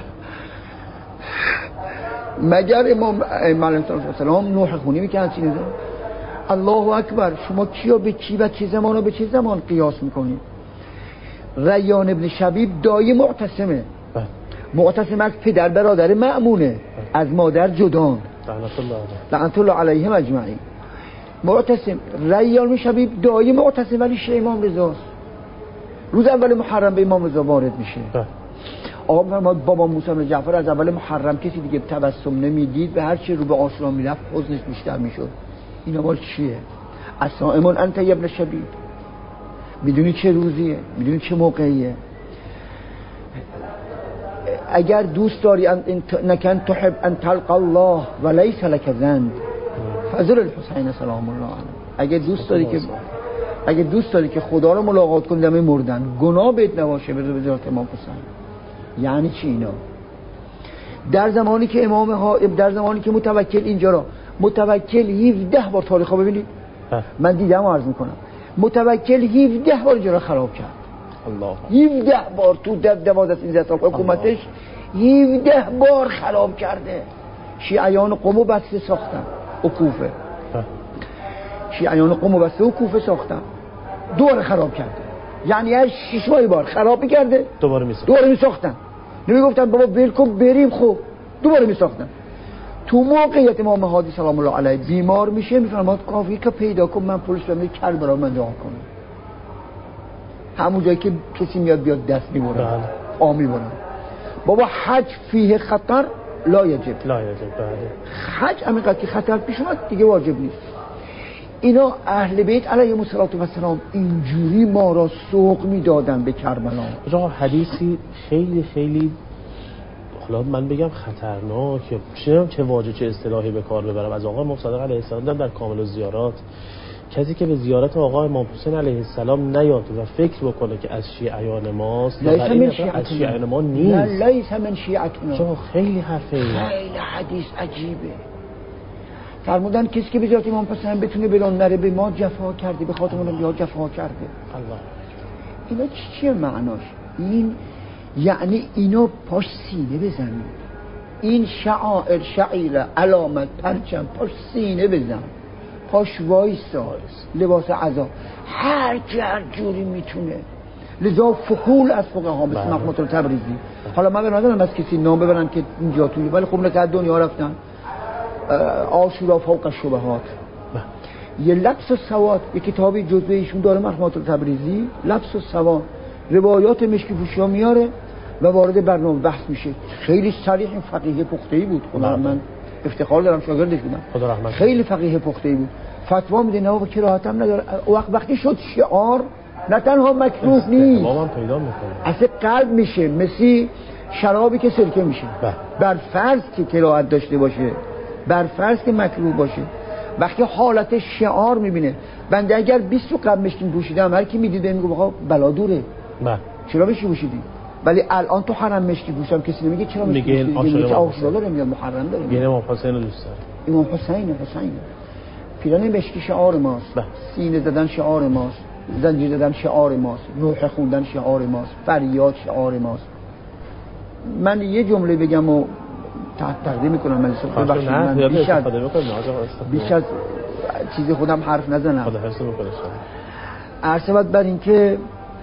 Speaker 1: مگر امام علیه السلام نوح خونی میکنن چی؟ الله اکبر. شما کیو به کی و چه زمان و به چه زمان قیاس میکنید؟ ریان ابن شبیب دایی معتصمه، معتصم از پدر برادر مأمونه، از مادر جدان لعنت الله علیهم اجمعین. معتصم ریان ابن شبیب دایی معتصم ولی شه امام رضاست. روز اول محرم به امام رضا وارد میشه. آقا فرمود بابا موسی بن جعفر از اول محرم کسی دیگه تبسم نمیدید و هر چی رو به عاشورا میرفت حزنش بیشتر میشد. اینا مال چیه؟ اصائمون انت ابن شبیب. میدونی چه روزیه، میدونی چه موقعیه. اگر دوست داری نکن تحب ان تلقى الله و لیس لك ذنب فضل الحسین سلام الله علیه. اگر دوست داری که اگر دوست داری که خدا رو ملاقات کنی دم مردن، گناه بهت نباشه، بذار به ذات امام حسین. یعنی چی اینا؟ در زمانی که امام ها در زمانی که متوکل اینجا را متوکل هفده بار تاریخو ببینید، من دیدم عرض میکنم، متوکل هفده بار اینجا را خراب کرد. الله. هفده بار تو دوازده سیزده سال حکومتش هفده بار خراب کرده. شیعیان قم و بسته ساختن و کوفه. شیعیان قم و بسته و کوفه ساختن، دوباره خراب کرده. یعنی هر شش ماه بار خراب کرده، دوباره میساختن. دوباره میساختن. نمیگفتن بابا ول کن بریم، خب دوباره میساختن. تو موقعیت امام هادی سلام الله علیه بیمار میشه، میفرماد کافی که پیدا کن من پلیس رو میگم کربلا من دعا کنم. همون جایی که کسی میاد بیاد دست میبرن آ میبرن. بابا حج فیه خطر لا یجب، لا یجب. حج همینقدر که خطر پیش اومد دیگه واجب نیست. اینا اهل بیت علیهم السلام اینجوری ما را سوق میدادن به کربلا.
Speaker 2: راه حدیثی خیلی خیلی حالا من بگم خطرناکه، چه چه واژه چه اصطلاحی به کار ببرم، از آقا امام صادق علیه السلام در کامل الزیارات، کسی که به زیارت آقا امام حسین علیه السلام نیاد و فکر بکنه که از شیعیان ماست،
Speaker 1: لیس من
Speaker 2: از شیعیان ما نیست،
Speaker 1: نه لیس من شیعتنا.
Speaker 2: چون خیلی حرفه،
Speaker 1: خیلی حدیث عجیبه. فرمودن کسی که به زیارت امام حسین بتونه بلان نره به ما جفا کرده، به خاطر اون بیا جفا کرده. الله. اینا چی چیه معناش؟ این یعنی اینا پاش سینه بزنی، این شعائر شعیره علامت پرچم پاش سینه بزن، پاش وایسا، لباس عزا، هر کی هر جوری میتونه. لذا فقول از فقها مثل محمود تبریزی، حالا من ندارم از کسی نام ببرم که اینجا توی، ولی خب نه دنیا رفتن، عاشورا فوق الشبهات، یه لبس السواد، یه کتابی جزوه ایشون داره محمود تبریزی، لبس السواد، روایات مشکی پوشی ها میاره و وارد برنامه بحث میشه. خیلی صریح، فقیه پخته‌ای بود. خدا من افتخار دارم شاگردش بودم، خیلی فقیه پخته‌ای بود. فتوا میده نه با کراهت هم نداره. وقت وقتی شد شعار نه تنها مکروه نیست، پیدا میکنه، اصلا قلب میشه، مثل شرابی که سرکه میشه. بر فرض که کراهت داشته باشه، بر فرض که مکروه باشه. وقتی حالت شعار میبینه، بنده اگر بیست رو قبل مشکین پوشیدم، هر کی میدیده میگه بابا بلا دوره، چرا مشکی پوشیدی؟ ولی الان تو حرم مشکی پوشم کسی نمیگه چرا مشکی پوشیدی، میگه عاشورا داره میاد، محرم داره میاد.
Speaker 2: امام حسین رو دوست داره،
Speaker 1: امام حسین حسین پیران مشکی شعار ماست، سینه زدن شعار ماست، زنجیر زدن شعار ماست، روح خوندن شعار ماست، فریاد شعار ماست. من یه جمله بگم و تقدیم میکنم، من ببخشید من بیش از بیش از چیزی خودم حرف نزنم.
Speaker 2: خدا حفظ بکنه.
Speaker 1: عرض بر این که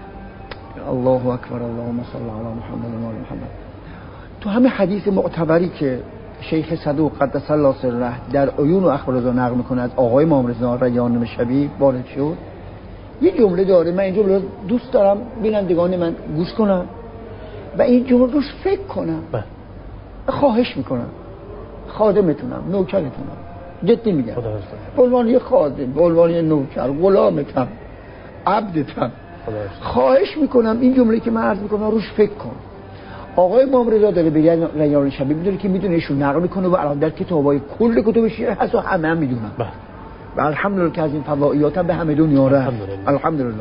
Speaker 1: الله اکبر، اللهم صل علی محمد و آل محمد. تو همه حدیث معتبری که شیخ صدوق قدس الله سره در عیون و اخبار رضا نقل میکنه از آقای امام رضا ریان شبی وارد شد، یه جمله داره، من این جمله دوست دارم بینندگان من گوش کنن و این جمله روش فکر کنم. خواهش میکنم، خادمتونم، نوکرتونم، جدی میگم، به عنوان یه خادم، به عنوان یه نوکر، غلامتم، عبدتم، خواهش میکنم این جمله که من عرض میکنم روش فکر کن. آقای امام رضا داره به ریان شبی میدونه که میدونه ایشون نقل میکنه و الان در کتابای کل کتب شیعه هست و همه هم میدونن و الحمدلله که از این فضائیات هم به همه دنیا رفت، الحمدلله.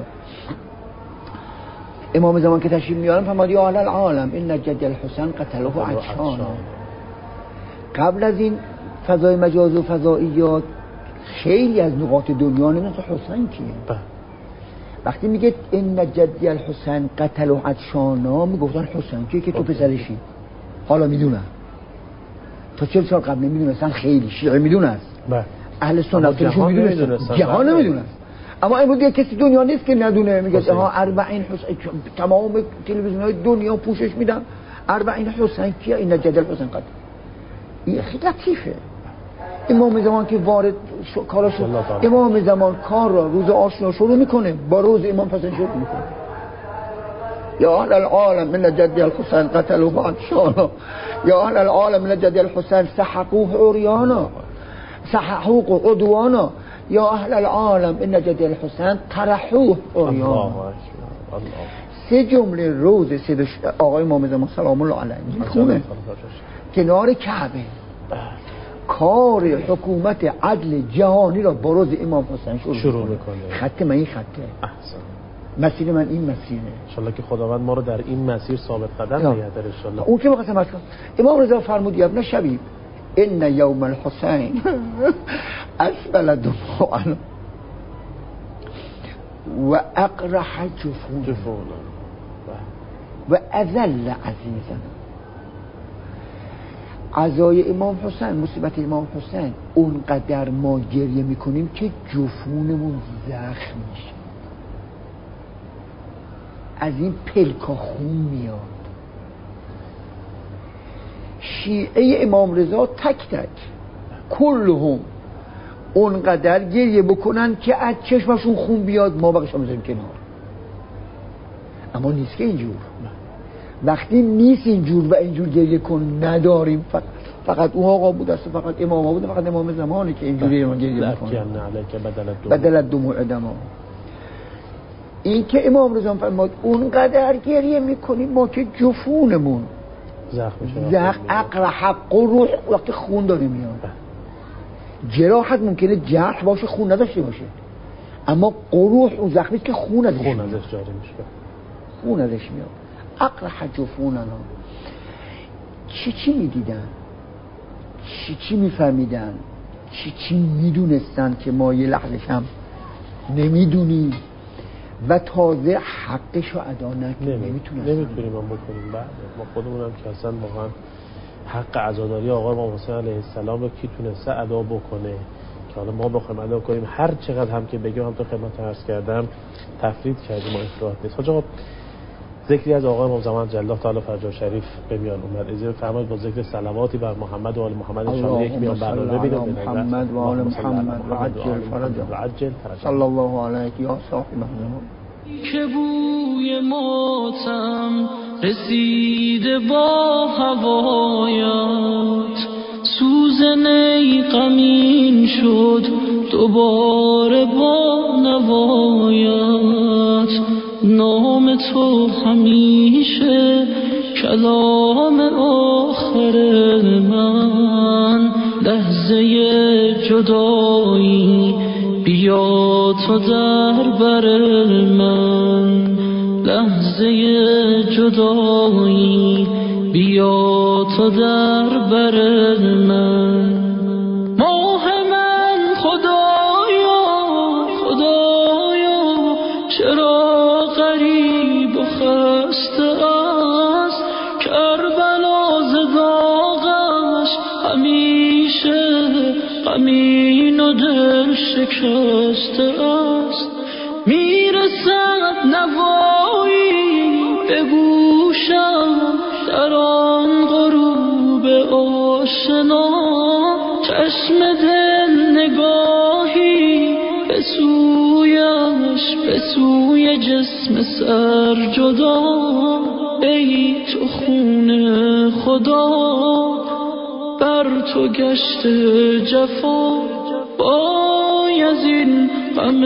Speaker 1: امام زمان که تشریف میارن فرمود یا اهل العالم ان جد الحسین قتله عطشانا. قبل از این فضای مجاز و فضائیات خیلی از نقاط دنیا نمیدونن حسین کیه. وقتی میگه ان جدی الحسین قتله عطشانا میگفتن حسین کیه که تو پسرشی. حالا میدونن، تا چهل سال قبل نمیدونستن، خیلی شیعه میدونن، اهل سنت خودشون میدونن، جهان نمیدونن. اما امروز دیگه کسی دنیا نیست که ندونه. میگه ها اربعین حسین، تمام تلویزیون‌های دنیا پوشش میدن اربعین حسین کیه، این جدل حسین قتل. این خیلی لطیفه. امام زمان که وارد کارش، امام زمان کار را روز آشورا شروع میکنه، با روز امام حسین شروع میکنه. یا اهل العالم من جدی الحسین قتلوا بعطشانا، یا اهل العالم من جدی الحسین سحقوه عریانا، سحقوه عدوانا. یا اهل العالم ان جد الحسین طرحوه عریان. سه جمله روز سید آقای امام زمان سلام الله علیه میخونه کنار کعبه کار حکومت عدل جهانی را با روز امام حسین شروع, شروع میکنه. خط من این خطه. احسن. مسیر من این مسیره. انشالله که خداوند ما رو در این مسیر ثابت قدم نگه داره انشالله. اون که می‌خواستم بگم امام رضا فرمود ابن شبیب ان یوم الحسین اسبل دموعا و اقرح جفون و اذل عزیزا. عزای امام حسین، مصیبت امام حسین اونقدر ما گریه میکنیم که جفونمون زخم میشه، از این پلکا خون میاد. شیعه امام رضا تک تک کلهم اونقدر گریه بکنن که از چشمشون خون بیاد، ما بقیش هم بذاریم کنار. اما نیست که اینجور، وقتی نیست اینجور و اینجور گریه کن نداریم، فقط فقط اون آقا بود است، فقط امام بود، فقط امام زمانی که اینجوری ما گریه میکنه بدل دموع دما. این که امام رضا فرمود اونقدر گریه میکنیم ما که جفونمون زخم اقرح قروح وقتی خون داره میاد. جراحت ممکنه جرح باشه خون نداشته باشه، اما قروح اون زخمی که خون ازش خون ازش جاری میشه، خون ازش میاد. اقرح جفوننا. چی چی میدیدن، چی چی میفهمیدن، چی چی میدونستن که ما یه لحظه هم نمیدونیم و تازه حقش رو ادا نکنیم، نمیتونیم نمیتونیم ما بکنیم. بعد ما خودمونم که اصلا واقعا حق عزاداری آقای امام حسین علیه السلام رو کی تونسته ادا بکنه که حالا ما بخوایم ادا کنیم هر چقدر هم که بگم، هم تو خدمت عرض کردم تفرید کردیم ما افراط نیست. حاج آقا ذکری از آقای امام زمان جل الله تعالی فرجه شریف به میان اومد، اجازه فرمایید با ذکر صلواتی بر محمد و آل محمد ان شاء الله یک میان برنامه ببینیم. محمد و آل محمد و عجل فرجه و عجل فرجه صلی الله علیه یا صاحب محمد.
Speaker 3: که بوی ماتم رسیده با هوایت، سوزن ای غمین شد دوباره با نوایت. نام تو همیشه کلام آخر من، لحظه جدایی بیا تو در بر من، لحظه جدایی بیا تو در بر من. ماه من خدایا خدایا چرا غریب و خسته است، کربلا ز داغش همیشه غمین و دل شکسته است. میرسد نوایی به گوشم در آن غروب آشنا، چشم دل نگاهی به سویش به سوی جسم سر جدا. ای تو خون خدا بر تو گشت جفا، بای از این غم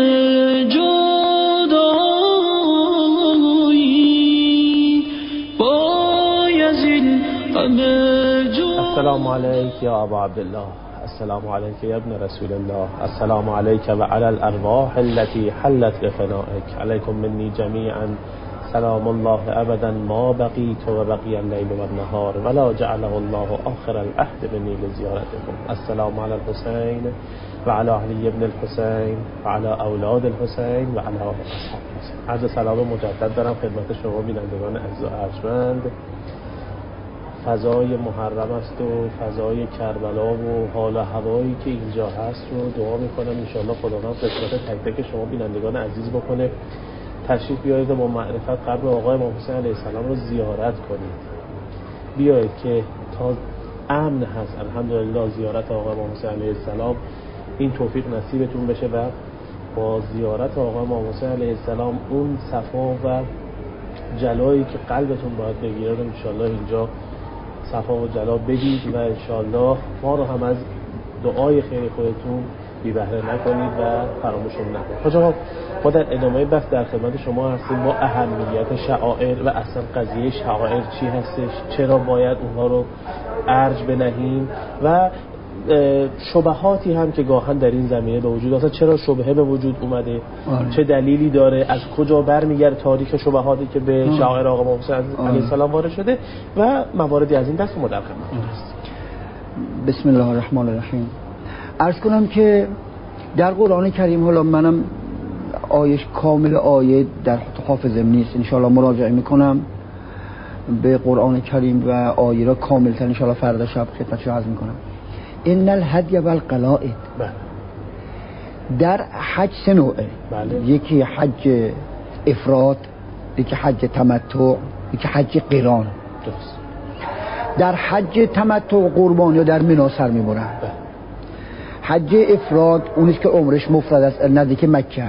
Speaker 3: جدایی، بای از این غم جدایی.
Speaker 2: السلام علیک یا ابا عبدالله، السلام علیک یا ابن رسول الله، السلام علیک و علی الارواح التي حلت بفنائک، علیکم منی جمیعا سلام الله ابدا ما بقیت و بقی اللیل و النهار ولا جعله الله آخر العهد منی لزیارتكم. السلام علی الحسین و علی علی ابن الحسین و علی اولاد الحسین و علی اصحاب الحسین. عرض سلام مجدد دارم خدمت شما بینندگان عزیز و ارجمند. فضای محرم است و فضای کربلا و حال و هوایی که اینجا هست رو دعا میکنم انشاءالله خداوند قسمت تک تک شما بینندگان عزیز بکنه. تشریف بیایید و با معرفت قبر آقای امام حسین علیه السلام رو زیارت کنید. بیایید که تا امن هست الحمدلله زیارت آقای امام حسین علیه السلام این توفیق نصیبتون بشه و با زیارت آقای امام حسین علیه السلام اون صفا و جلایی که قلبتون باید بگیره رو انشاءالله اینجا صفا و جلا بگید و انشاءالله ما رو هم از دعای خیر خودتون بی بهره نکنید و فراموشمون نکنید. حاج آقا ما در ادامه بحث در خدمت شما هستیم با اهمیت شعائر و اصلا قضیه شعائر چی هستش، چرا باید اونها رو ارج بنهیم و شبهاتی هم که گاهن در این زمینه به وجود اصلا چرا شبهه به وجود اومده، آره. چه دلیلی داره، از کجا برمیگرده تاریخ شبهاتی که به آره. شعائر آقا امام حسین علیه السلام وارد شده و مواردی از این دست ما در خدمتتون هستیم.
Speaker 1: بسم الله الرحمن الرحیم. عرض کنم که در قرآن کریم، حالا منم آیش کامل آیه در حافظم نیست، ان شاء الله مراجعه میکنم به قرآن کریم و آیه را کامل تر ان شاء الله فردا شب خدمتش عرض میکنم. ان الهدی والقلائد، در حج سه نوعه، بله. یکی حج افراد، یکی حج تمتع، یکی حج قران. درست. در حج تمتع قربان یا در منی سر میبرن. حج افراد اونیست که عمرش مفرد است نزدیک مکه.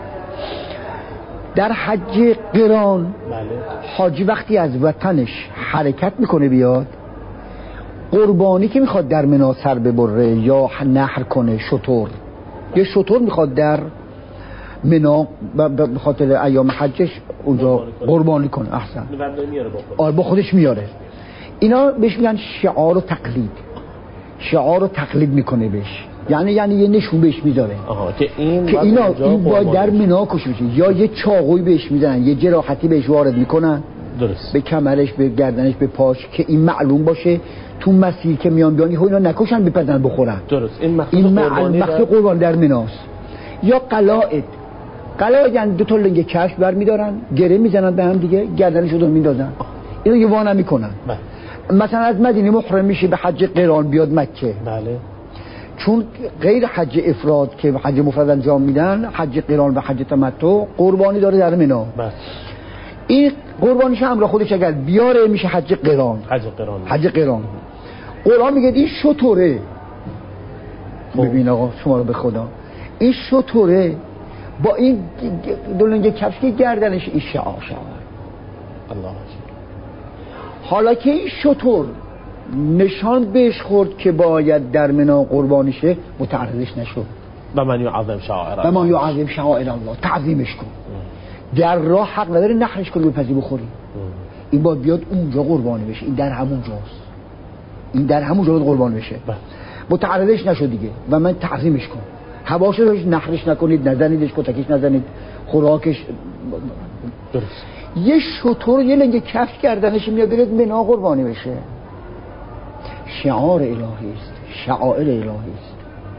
Speaker 1: در حج قران بله. حاجی وقتی از وطنش حرکت میکنه بیاد، قربانی که میخواد در منی سر ببره یا نحر کنه، شتر یه شتر میخواد در منی به خاطر ایام حجش اونجا قربانی کنه. احسن. آره با خودش میاره. اینا بهش میگن شعار و تقلید. شعار و تقلید میکنه بهش، یعنی یعنی یه نشون بهش میذاره
Speaker 2: که این
Speaker 1: که اینا این باید در منی کشته بشه، یا یه چاقوی بهش میزنن، یه جراحتی بهش وارد میکنن. درست. به کمرش، به گردنش، به پاش، که این معلوم باشه تو مسیر که میان بیان اینا نکشن بپزن بخورن.
Speaker 2: درست. این مقصود
Speaker 1: این
Speaker 2: قربانی
Speaker 1: در قربان در مناست. یا قلائد. قلائد یعنی دو تا لنگ کفش برمیدارن، گره میزنن به هم دیگه، گردنشو دور میندازن. اینو یه وانه میکنن. بله. مثلا از مدینه محرم میشه به حج قران بیاد مکه. بله. چون غیر حج افراد که حج مفرد انجام میدن، حج قران و حج تمتع قربانی داره در منی. بله. این قربانیش همراه خودش اگر بیاره میشه حج قران.
Speaker 2: حج قران.
Speaker 1: حج قران. قرآن میگه این شطوره. ببین آقا شما رو به خدا، این شطوره با این دولنگ کفش که گردنش این شعار شعار الله. حالا که این شطور نشان بهش خورد که باید در منی قربانی شه، متعرضش نشد.
Speaker 2: و من یعظم شعائر الله،
Speaker 1: و من یعظم شعائر الله، تعظیمش کن. در راه حق نداره نحرش کنی بپزی بخوری. این باید بیاد اونجا قربانی بشه. این در همون جاست، این در همون جا باید قربان بشه. متعرضش نشد دیگه. و من تعظیمش کن، هواشو روش نحرش نکنید، نزنیدش، کتکش نزنید، خوراکش.
Speaker 2: درست.
Speaker 1: یه شطور یه لنگ کفش گردنش میاد برید منی قربانی بشه. شعار الهی است، شعائر الهی است.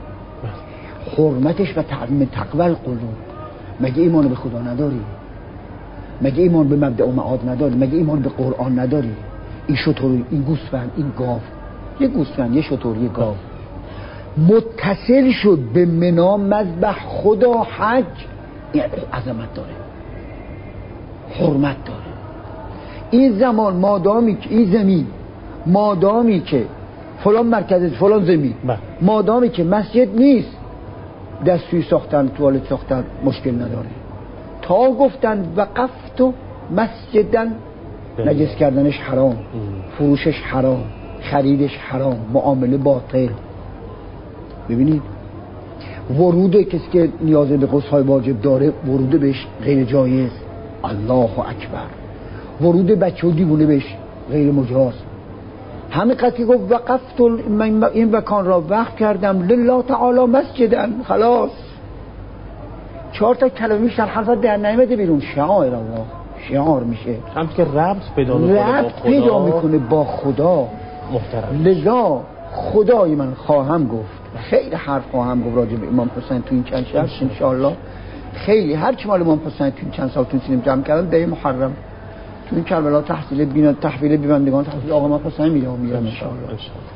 Speaker 1: حرمتش و تعظیم تقوی القلوب. مگه ایمان به خدا نداری؟ مگه ایمان به مبدأ و معاد نداری؟ مگه ایمان به قرآن نداری؟ این شطور، این گوسفند، این گاو، یه گوسفند، یه شطور، یه گاو متصل شد به منی مذبح خدا حج، این عظمت داره، حرمت داره. این زمان مادامی که این زمین، مادامی که فلان مرکز، فلان زمین، مادامی که مسجد نیست، دستشویی ساختن، توالت ساختن مشکل نداره. تا گفتن وقفت و مسجدن، نجس کردنش حرام، فروشش حرام، خریدش حرام، معامله باطل. ببینید ورود کسی که نیاز به غسل واجب داره، ورود بهش غیر جایز، الله اکبر. ورود بچه و دیوونه بهش غیر مجاز. همین قد که گفت وقفت من این مکان را وقف کردم لله تعالی مسجدن، خلاص چهار تا کلمه میشن حرفت در نمیده بیرون، شعائر الله شعار میشه،
Speaker 2: هم که ربط پیدا میکنه با خدا،
Speaker 1: پیدا میکنه با خدا.
Speaker 2: محترم.
Speaker 1: لذا خدای من خواهم گفت، خیلی حرف خواهم گفت راجع به امام حسین تو این چند شب ان شاء الله. خیلی هر چی مال امام حسین تو این چند سال تو سینم جمع کردم، ده محرم تو این کربلا تحصیل بیان تحویل بیوندگان تحصیل آقا امام حسین میدم میرم ان شاء الله.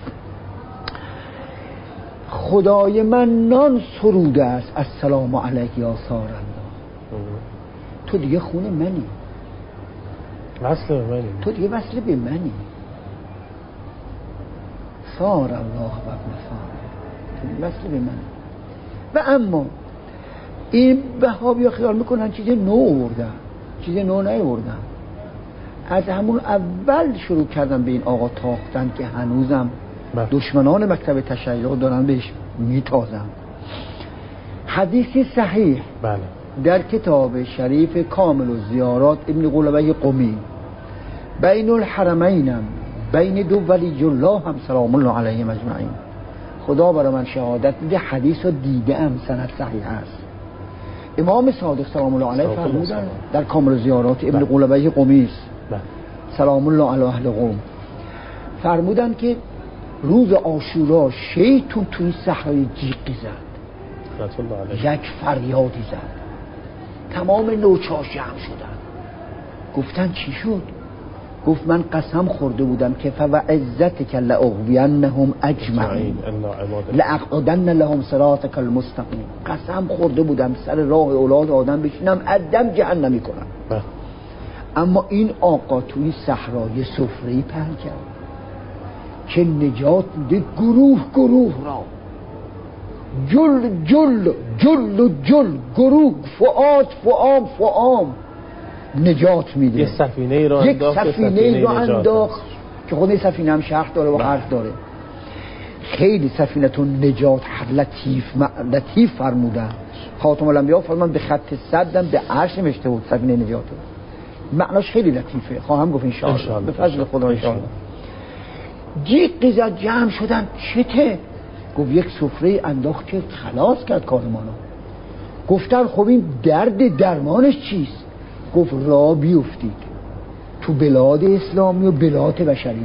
Speaker 1: خدای من نان سروده است السلام علیک یا سار الله. تو دیگه خونه منی،
Speaker 2: وصل به منی،
Speaker 1: تو دیگه وصل به منی. سار الله و ابن سار، تو دیگه وصل به منی. و اما این وهابیا خیال میکنن چیز نو آوردن، چیز نو نیاوردن. از همون اول شروع کردن به این آقا تاختن که هنوزم دشمنان مکتب تشیع دارن بهش میتازن. حدیثی صحیح
Speaker 2: بله
Speaker 1: در کتاب شریف کامل الزیارات ابن قلبه قمی بین الحرمینم بین دو ولی الله هم سلام الله علیهم اجمعین، خدا برای من شهادت میده حدیث رو دیده ام، سند صحیح است. امام صادق سلام الله علیه فرمودن در کامل الزیارات ابن قلبه قمی سلام الله علی اهل قم، فرمودن که روز عاشورا شیطون توی صحرای جیقی زد، یک فریادی زد، تمام نوچاش جمع شدن. گفتن چی شد؟ گفت من قسم خورده بودم که فوعزتک لأغوینهم اجمعین لأقعدن لهم صراطک المستقیم، قسم خورده بودم سر راه اولاد آدم بشینم ادم جهنمی کنم. اما این آقا توی صحرای سفره‌ای پهن کرد که نجات میده گروه گروه را، جل جل جل جل گروه، فعات فعام فعام نجات میده.
Speaker 2: یک سفینه ای را
Speaker 1: یک سفینه ای را انداخت که خود این سفینه هم شرح داره و حرف داره. خیلی سفینتون نجات لطیف لطیف فرمودن. خاتم الانبیا فرمودن به خط صدم به عرش نوشته بود سفینه نجات. معناش خیلی لطیفه، خواهم گفت ان شاء الله به فضل خدا ان شاء الله. جیغ زد، جمع شدن. چته؟ گفت یک سفره انداخت که خلاص کرد کارمانو. گفتن خب این درد درمانش چیست؟ گفت را بیفتید تو بلاد اسلامی و بلاد بشریت،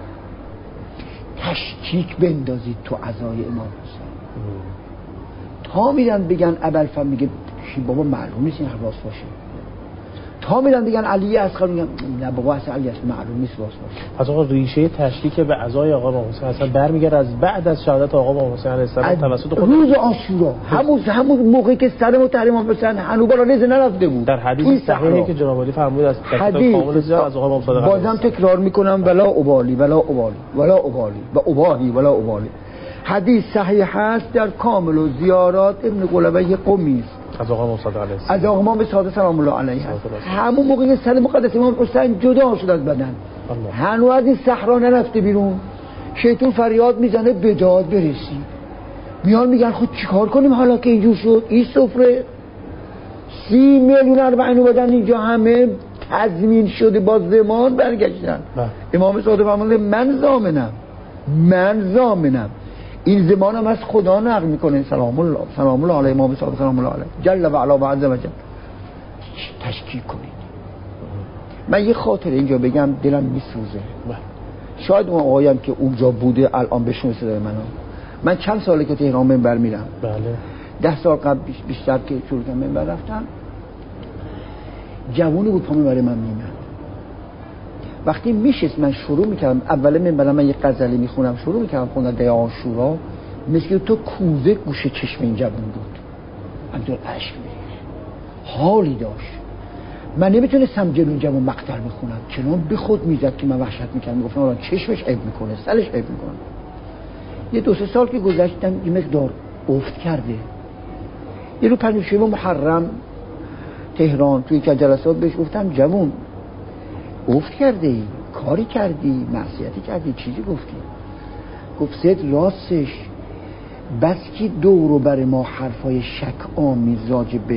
Speaker 1: تشکیک بندازید تو عزای امام حسین. تا میرن بگن ابوالفضل میگه بابا معلوم نیست این حواس باشه، تا میرن بگن علی اصغر میگن نه بابا اصلا علی اصغر معلوم نیست واس باشه.
Speaker 2: پس آقا ریشه تشکیک به عزای آقا امام حسین اصلا برمیگره از بعد از شهادت آقا امام حسین علیه السلام توسط خود
Speaker 1: روز عاشورا، همون همون موقعی که سر محترم امام حسین هنوز بالا نیز نرفته بود.
Speaker 2: در حدیث صحیحی که جناب علی فرمود از کتاب کامل زیاد از آقا امام صادق
Speaker 1: بازم تکرار میکنم ولا ابالی ولا ابالی ولا ابالی و اباهی ولا ابالی. حدیث صحیح هست در کامل و زیارات ابن قلبه قمی
Speaker 2: از آقا امام صادق علیه السلام،
Speaker 1: از آقا امام صادق سلام الله علیه همون موقعی سر مقدس امام حسین جدا شد از بدن، هنوز از این صحرا نرفته بیرون. شیطان فریاد میزنه به داد برسید. میان میگن خود چیکار کنیم حالا که اینجور شد؟ این سفره سی میلیون اربعین بدن اینجا همه تضمین شده، با زمان برگشتن. امام صادق فرموده من ضامنم، من ضامنم. این زمان هم از خدا نقل میکنه سلام الله سلام الله علیه امام صادق سلام الله علیه جل و علا و عز و جل. تشکیک کنید. من یه خاطر اینجا بگم دلم میسوزه. شاید اون آقایم که اونجا بوده الان بشنوه صدای منو. من چند ساله که تهران منبر میرم.
Speaker 2: بله.
Speaker 1: ده سال قبل بیشتر که شروع کردم منبر رفتم. جوونی بود پا منبر من میمد. وقتی میشست من شروع میکردم اول منبرم من یه غزلی میخونم شروع میکردم خوندن دی عاشورا، مثل تو کوزه گوشه چشم این جوون بود. همینطور اشک میریخت. حالی داشت. من نمیتونستم جلوی جوون مقطع بخونم، چنان به خود میزد که من وحشت میکردم. میگفتم آره چشمش عیب میکنه، سرش عیب میکنه. یه دو سه سال که گذشتم یه مقدار افت کرده. یه رو پنجشنبه محرم تهران توی که جلسات بهش گفتم جوون افت کرده ای، کاری کردی، معصیتی کردی، چیزی گفتی؟ گفت سید راستش بس که دورو بر ما حرفای شک آمیز راجع به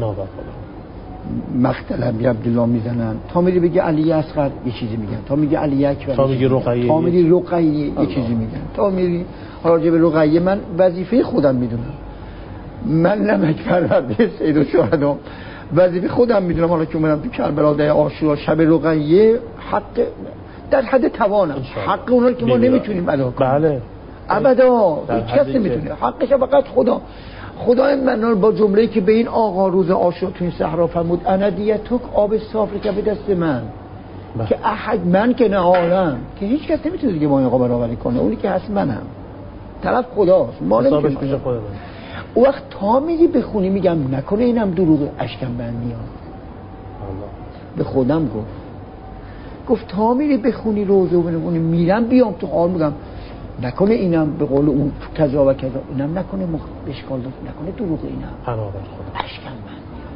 Speaker 1: مقتل امیر عبدالله میزنن. تا میری بگی علی اصغر یه چیزی میگن، تا میگی علی اکبر،
Speaker 2: تا میگی رقیه،
Speaker 1: تا میگی رقیه یه چیزی میگن، تا میری راجع به رقیه. من وظیفه خودم میدونم، من نمک پرورده سید الشهدا وظیفه خودم میدونم. حالا که اومدم تو کربلا در عاشورا شب رقیه حق در حد توانم، حق اونا که ما نمیتونیم ادا کنیم.
Speaker 2: بله
Speaker 1: ابدا هیچ کس نمیتونه، حقش فقط خدا. خدای منان با جمله‌ای که به این آقا روز عاشورا تو این صحرا فرمود انا دیتک، آب صاف که به دست من بله. که احد من که نه عالم، که هیچ کس نمیتونه دیگه با این آقا برابری کنه، اونی که هست منم، طرف خداست، ما نمیتونیم پیش خدا. اون وقت تا میگی بخونی میگم نکنه اینم دروغ اشکم بندیان. به خودم گفت گفت تا میری بخونی روزه و بخونی میرم بیام تو حال میگم نکنه اینم به قول اون کذا و کذا، اینم نکنه مخ... اشکال داشت، نکنه دروغ اینم
Speaker 2: پناه بر خدا
Speaker 1: اشکم بندیان.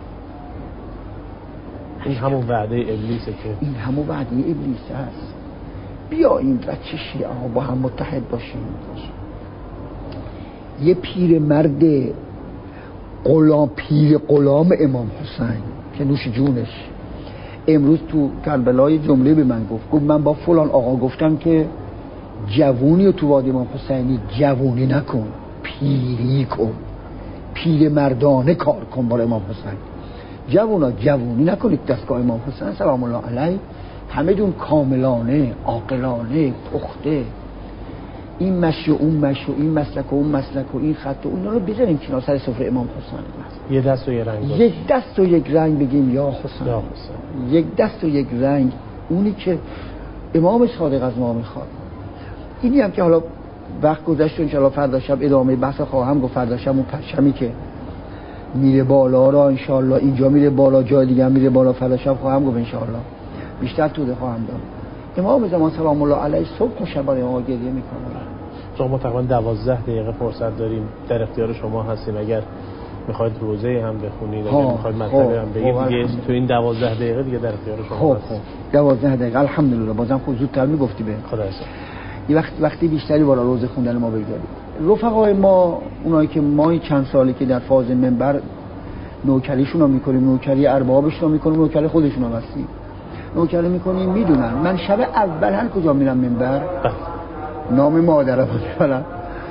Speaker 2: این همون وعده ابلیسه که
Speaker 1: این همون وعده ابلیس هست. بیا این بچه شیعه ها با هم متحد باشیم. یه پیر مرد غلام پیر غلام امام حسین که نوش جونش امروز تو کربلای جمله به من گفت گفت من با فلان آقا گفتم که جوونی رو تو وادی امام حسینی جوونی نکن، پیری کن، پیر مردانه کار کن برای امام حسین. جوونا جوونی نکنید دستگاه امام حسین سلام الله علیه، همه دون کاملانه عاقلانه پخته، این مشی و اون مشی و این مسلک و اون مسلک و این خط و اونا رو بذاریم کنار سر سفره امام حسین.
Speaker 2: یه دست و یه رنگ باشه.
Speaker 1: یک دست و یک رنگ بگیم یا حسین.
Speaker 2: یا حسین.
Speaker 1: یک دست و یک رنگ، اونی که امام صادق از ما میخواد. اینی هم که حالا وقت گذشت و انشاءالله فردا شب ادامه بحث خواهم گفت. فردا شب اون پرچمی که میره بالا را انشاءالله اینجا میره بالا، جای دیگه هم میره بالا، فردا شب خواهم گفت انشاءالله بیشتر توضیح خواهم داد. امام زمان سلام الله علیه صبح و شب برای ما گریه میکنه.
Speaker 2: شما تقریبا دوازده دقیقه فرصت داریم، در اختیار شما هستیم. اگر میخواید روزه هم بخونید، اگر میخواید مطلبی هم بگید دیگه تو این دوازده دقیقه دیگه در اختیار شما هست. خب
Speaker 1: دوازده دقیقه الحمدلله. بازم خود زودتر میگفتی به
Speaker 2: خدا حافظ.
Speaker 1: یه وقت وقتی بیشتری برای روزه خوندن ما بگذارید. رفقای ما اونایی که ما چند سالی که در فاز منبر نوکریشون رو میکنیم، نوکری اربابشون رو میکنیم، نوکری خودشون رو هستیم، نوکری میکنیم میدونن. من شب اول هر کجا میرم منبر نام مادرم میبرم،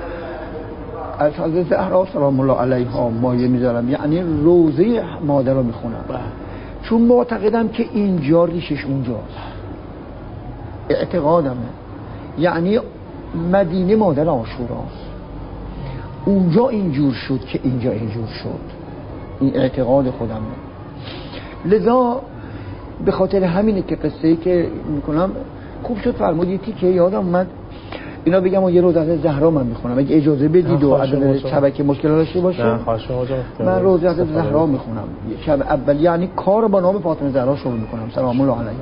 Speaker 1: از حضرت زهرا سلام الله علیها مایه میذارم، یعنی روزه مادر رو میخونم، چون معتقدم که اینجا ریشش اونجاست. اعتقادمه یعنی مدینه مادر عاشوراست، اونجا اینجور شد که اینجا اینجور شد. این اعتقاد خودمه. لذا به خاطر همینه که قصه‌ای که میکنم خوب شد فرمودید که یادم اومد اینا بگم و یه روز از زهرا من میخونم اگه اجازه بدید و عدد شبکه مشکل داشته باشه.
Speaker 2: نه خواهش
Speaker 1: من روز از زهرا میخونم شب اول، یعنی کار با نام فاطمه زهرا شروع میکنم سلام الله علیها.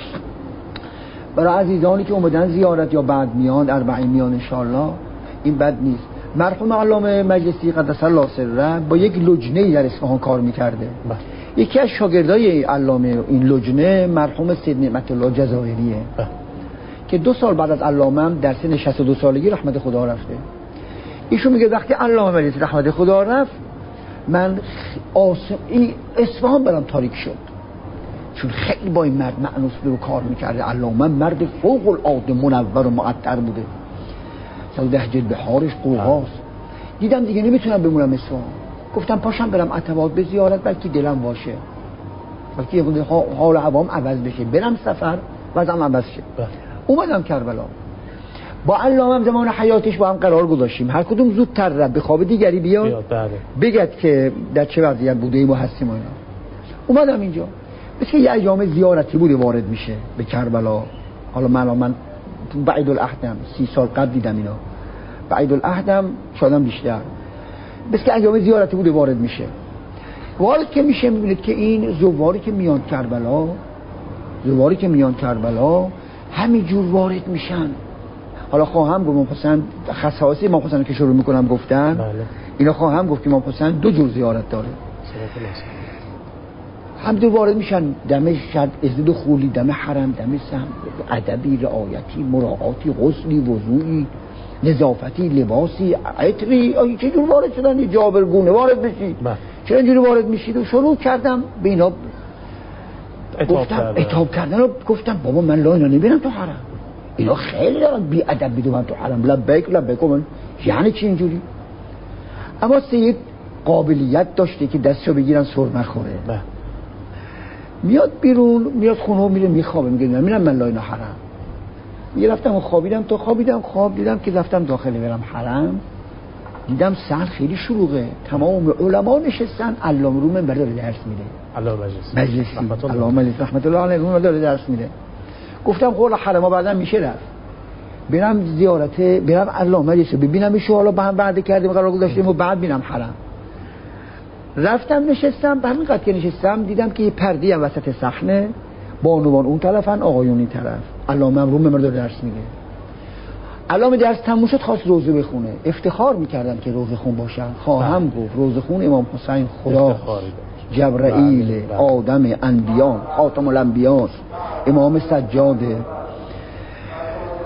Speaker 1: برای عزیزانی که اومدن زیارت یا بعد میان اربعین میان انشالله این بد نیست. مرحوم علامه مجلسی قدس الله سره با یک لجنه‌ای در اصفهان کار میکرده. یکی از شاگردای علامه این لجنه مرحوم سید نعمت الله جزایریه که دو سال بعد از علامه هم در سن شصت و دو سالگی رحمت خدا رفته. ایشون میگه وقتی علامه مجلسی رحمت خدا رفت من آسم این اصفهان برام تاریک شد، چون خیلی با این مرد مأنوس رو کار میکرده. علامه مرد فوق العاده منور و معطر بوده، سوده جلد بحارش قوهاست. دیدم دیگه نمیتونم بمونم اصفهان، گفتم پاشم برم عتبات به زیارت بلکه دلم واشه، بلکه یه حال هوام عوض بشه، برم سفر وضعم عوض شه. اومدم کربلا با علامه زمان حیاتش با هم قرار گذاشتیم هر کدوم زودتر رب به خواب دیگری بیاد بگد که در چه وضعیت بوده ایم و هستیم و اینا. اومدم اینجا مثل یه ایام زیارتی بوده وارد میشه به کربلا. حالا من من تو بعید الاحدم سی سال قبل دیدم اینا، بعید الاحدم شادم بیشتر، مثل ایام زیارتی بوده وارد میشه. وارد که میشه میبینید که این زواری که میان کربلا زواری که میان کربلا همینجور وارد میشن. حالا خواهم گفت امام حسین خصائص امام حسین که شروع میکنم گفتن بله. اینا خواهم گفت که امام حسین دو جور زیارت داره. همینجور وارد میشن دم شد ازد و خولی، دم حرم، دم سهم، ادبی، رعایتی، مراعاتی، غسلی، وضوئی، نظافتی، لباسی، عطری. آیا چه جور وارد شدن؟ جابرگونه وارد بشید. چرا اینجوری وارد میشید؟ و شروع کردم به اینا گفتم اتاب کردن و گفتم بابا من لا اینا نبینم تو حرم، اینا خیلی دارن بی ادب میدونن تو حرم. لبیک لبیک من یعنی چی اینجوری؟ اما سید قابلیت داشته که دستشو بگیرن سر نخوره. میاد بیرون، میاد خونه و میره میخوابه، میگه میرم من لا اینا حرم. یه رفتم و خوابیدم تا خوابیدم خواب دیدم که رفتم داخل برم حرم، دیدم سن خیلی شلوغه، تمام علما نشستن، علامه رو منبر داره درس میده. علامه مجلسی مجلسی علامه مجلسی رحمت الله علیه رو داره درس میده. گفتم قول حرما بعدا میشه رفت برم زیارت، برم علامه مجلسی ببینم ایشو، حالا با هم وعده کردیم قرار گذاشتیم و بعد ببینم حرم. رفتم نشستم، به همین قد که نشستم دیدم که یه پرده‌ای هم وسط صحنه، بانوان اون طرفن، آقایون این طرف. علامه رو منبر داره درس میده. علامه درس تموم شد خواست روزه بخونه. افتخار میکردم که روزه خون باشم. خواهم گفت روزه خون امام حسین خدا جبرائیل آدم انبیاء خاتم الانبیاء امام سجاده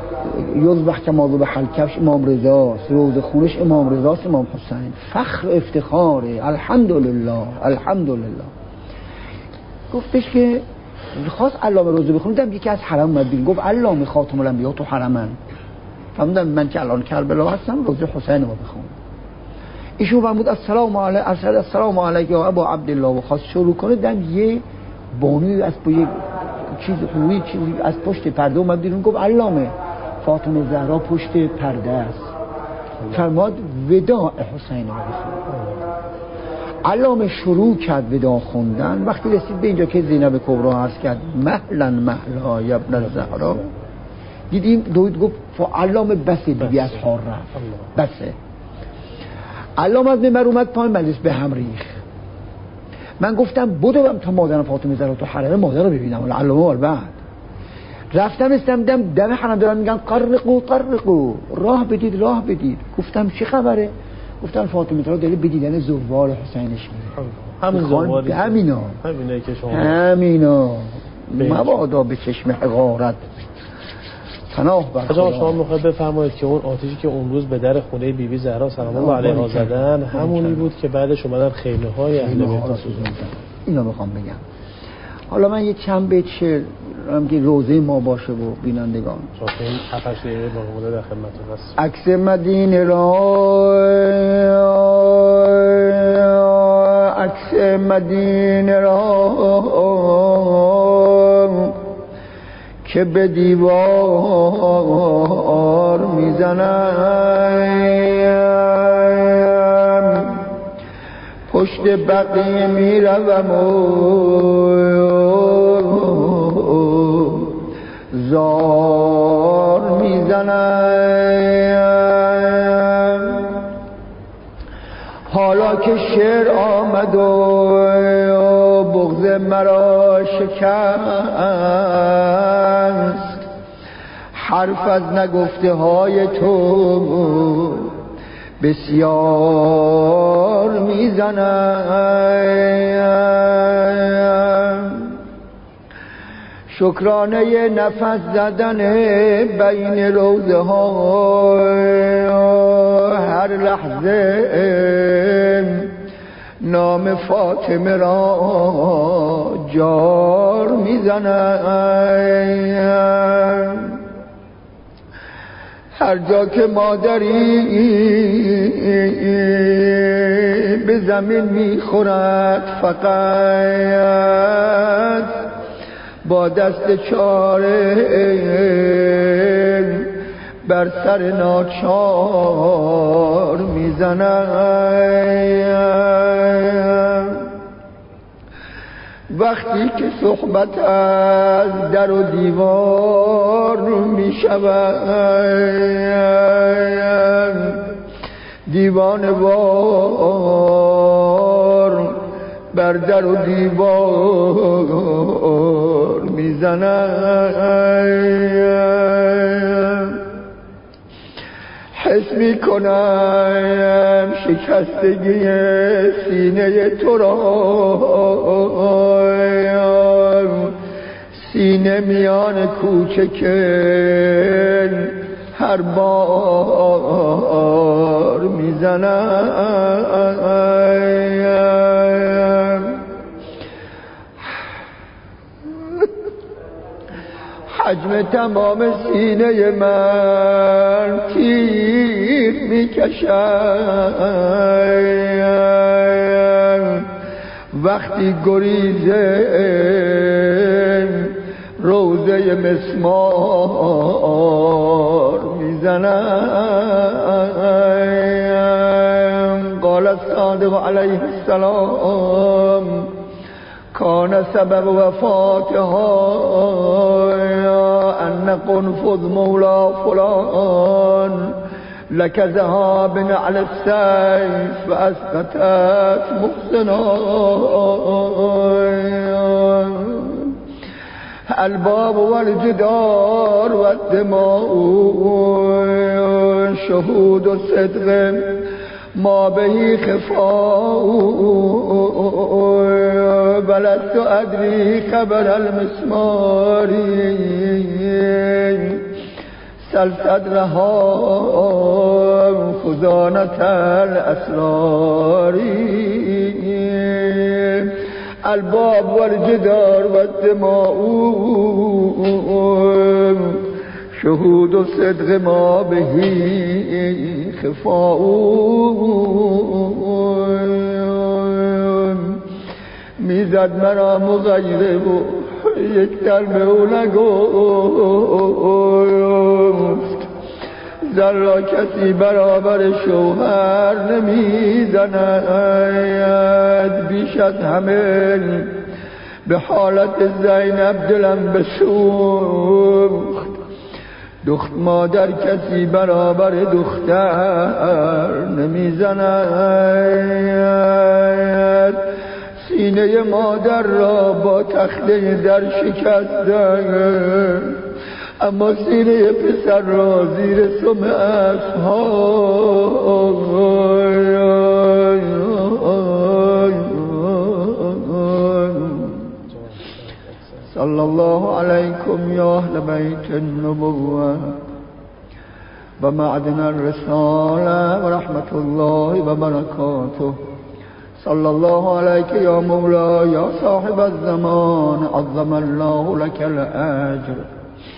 Speaker 1: یذبح کما ذبح الکبش امام رضاست، روضه خونش امام رضاست، امام حسین، فخر افتخاره، الحمدلله الحمدلله. گفتش که خواست علامه روزه بخونم، یکی از حرم اومد بیرون گفت علامه خاتم الانبیا تو حرمن. فهمیدم من که الان کربلا هستم روزه حسین رو بخونم. ایشون فرمود السلام علیک ارشد السلام علیک یا ابا عبدالله و خواست شروع کنه. دم یه بانوی از یه چیز حوری چیزی از پشت پرده اومد بیرون گفت علامه فاطمه زهرا پشت پرده است. فرمود وداع حسین رو بخون. علامه شروع کرد وداع خوندن. وقتی رسید به اینجا که زینب کبرا عرض کرد مهلا مهلا یا ابن الزهرا، دیدیم دوید گفت علامه بسه دیگه از حال رفت بسه. علامه از منبر اومد پایین، مجلس به هم ریخ. من گفتم بدوم تا مادر فاطمه زهرا تو حرم مادر رو ببینم. ولی علامه وال بعد رفتم استمدم دم حرم دارن میگن قرقو قرقو راه بدید راه بدید. گفتم چه خبره؟ گفتن فاطمه زهرا داره به دیدن زوار حسینش میره.
Speaker 2: همین زواری
Speaker 1: همینا
Speaker 2: همینه که شما
Speaker 1: همینا مبادا به چشم حقارت پناه بر خدا.
Speaker 2: شما میخواید بفرمایید که اون آتشی که اون روز به در خونه بیبی زهرا سلام الله علیها زدن همونی بود که بعدش اومدن خیمه های اهل بیت سوزوندن.
Speaker 1: اینو میخوام بگم. حالا من یه چند بیت شعر هم که روزه ما باشه و بینندگان
Speaker 2: چون این هفتش دقیقه باقی در خدمتتون هست.
Speaker 1: عکس مدینه را عکس مدینه را که به دیوار میزنم، پشت بقیه میروم و زار میزنم. حالا که شعر آمد و بغض مرا شکست، حرف از نگفته های تو بسیار میزنم. شکرانه نفس زدن بین روزه ها هر لحظه نام فاطمه را جار میزنم. هر جا که مادری به زمین میخورد فقط با دست چاره بر سر ناچار میزنم. وقتی که صحبت از در و دیوار می شود، دیوان وار بر در و دیوار می زنم. حس می کنم شکستگی سینه تو را، سینه میان کوچکن هر بار میزنم. حجم تمام سینه من تیر میکشم وقتی گریزم روزه مسمار میزنم. قال الصادق علیه السلام کان سبب وفاتها ان قنفذ مولا فلان لك ذهاب نعل السيف فاسقطت محسنا. الباب والجدار والدماء شهود الصدق ما به خفاء ولست ادري خبر المسمار سلسدرها خزانة الأسرار الباب والجدار والدماء شهود صدق ما به خفاء میزد مرا مغیره و یک کلمه او نگفت زن را کسی برابر شوهر نمیزند بیش از همه به حالت زینب دلم بسوخت دخت مادر کسی برابر دختر نمیزند سینه مادر را با تخته در شکستن اما سینه پسر را زیر سم اصحاب صلی الله علیکم یا اهل بیت النبوة و معدن الرسالة و رحمت الله و برکاته صلی الله علیک یا مولا یا صاحب الزمان عظم الله لك الأجر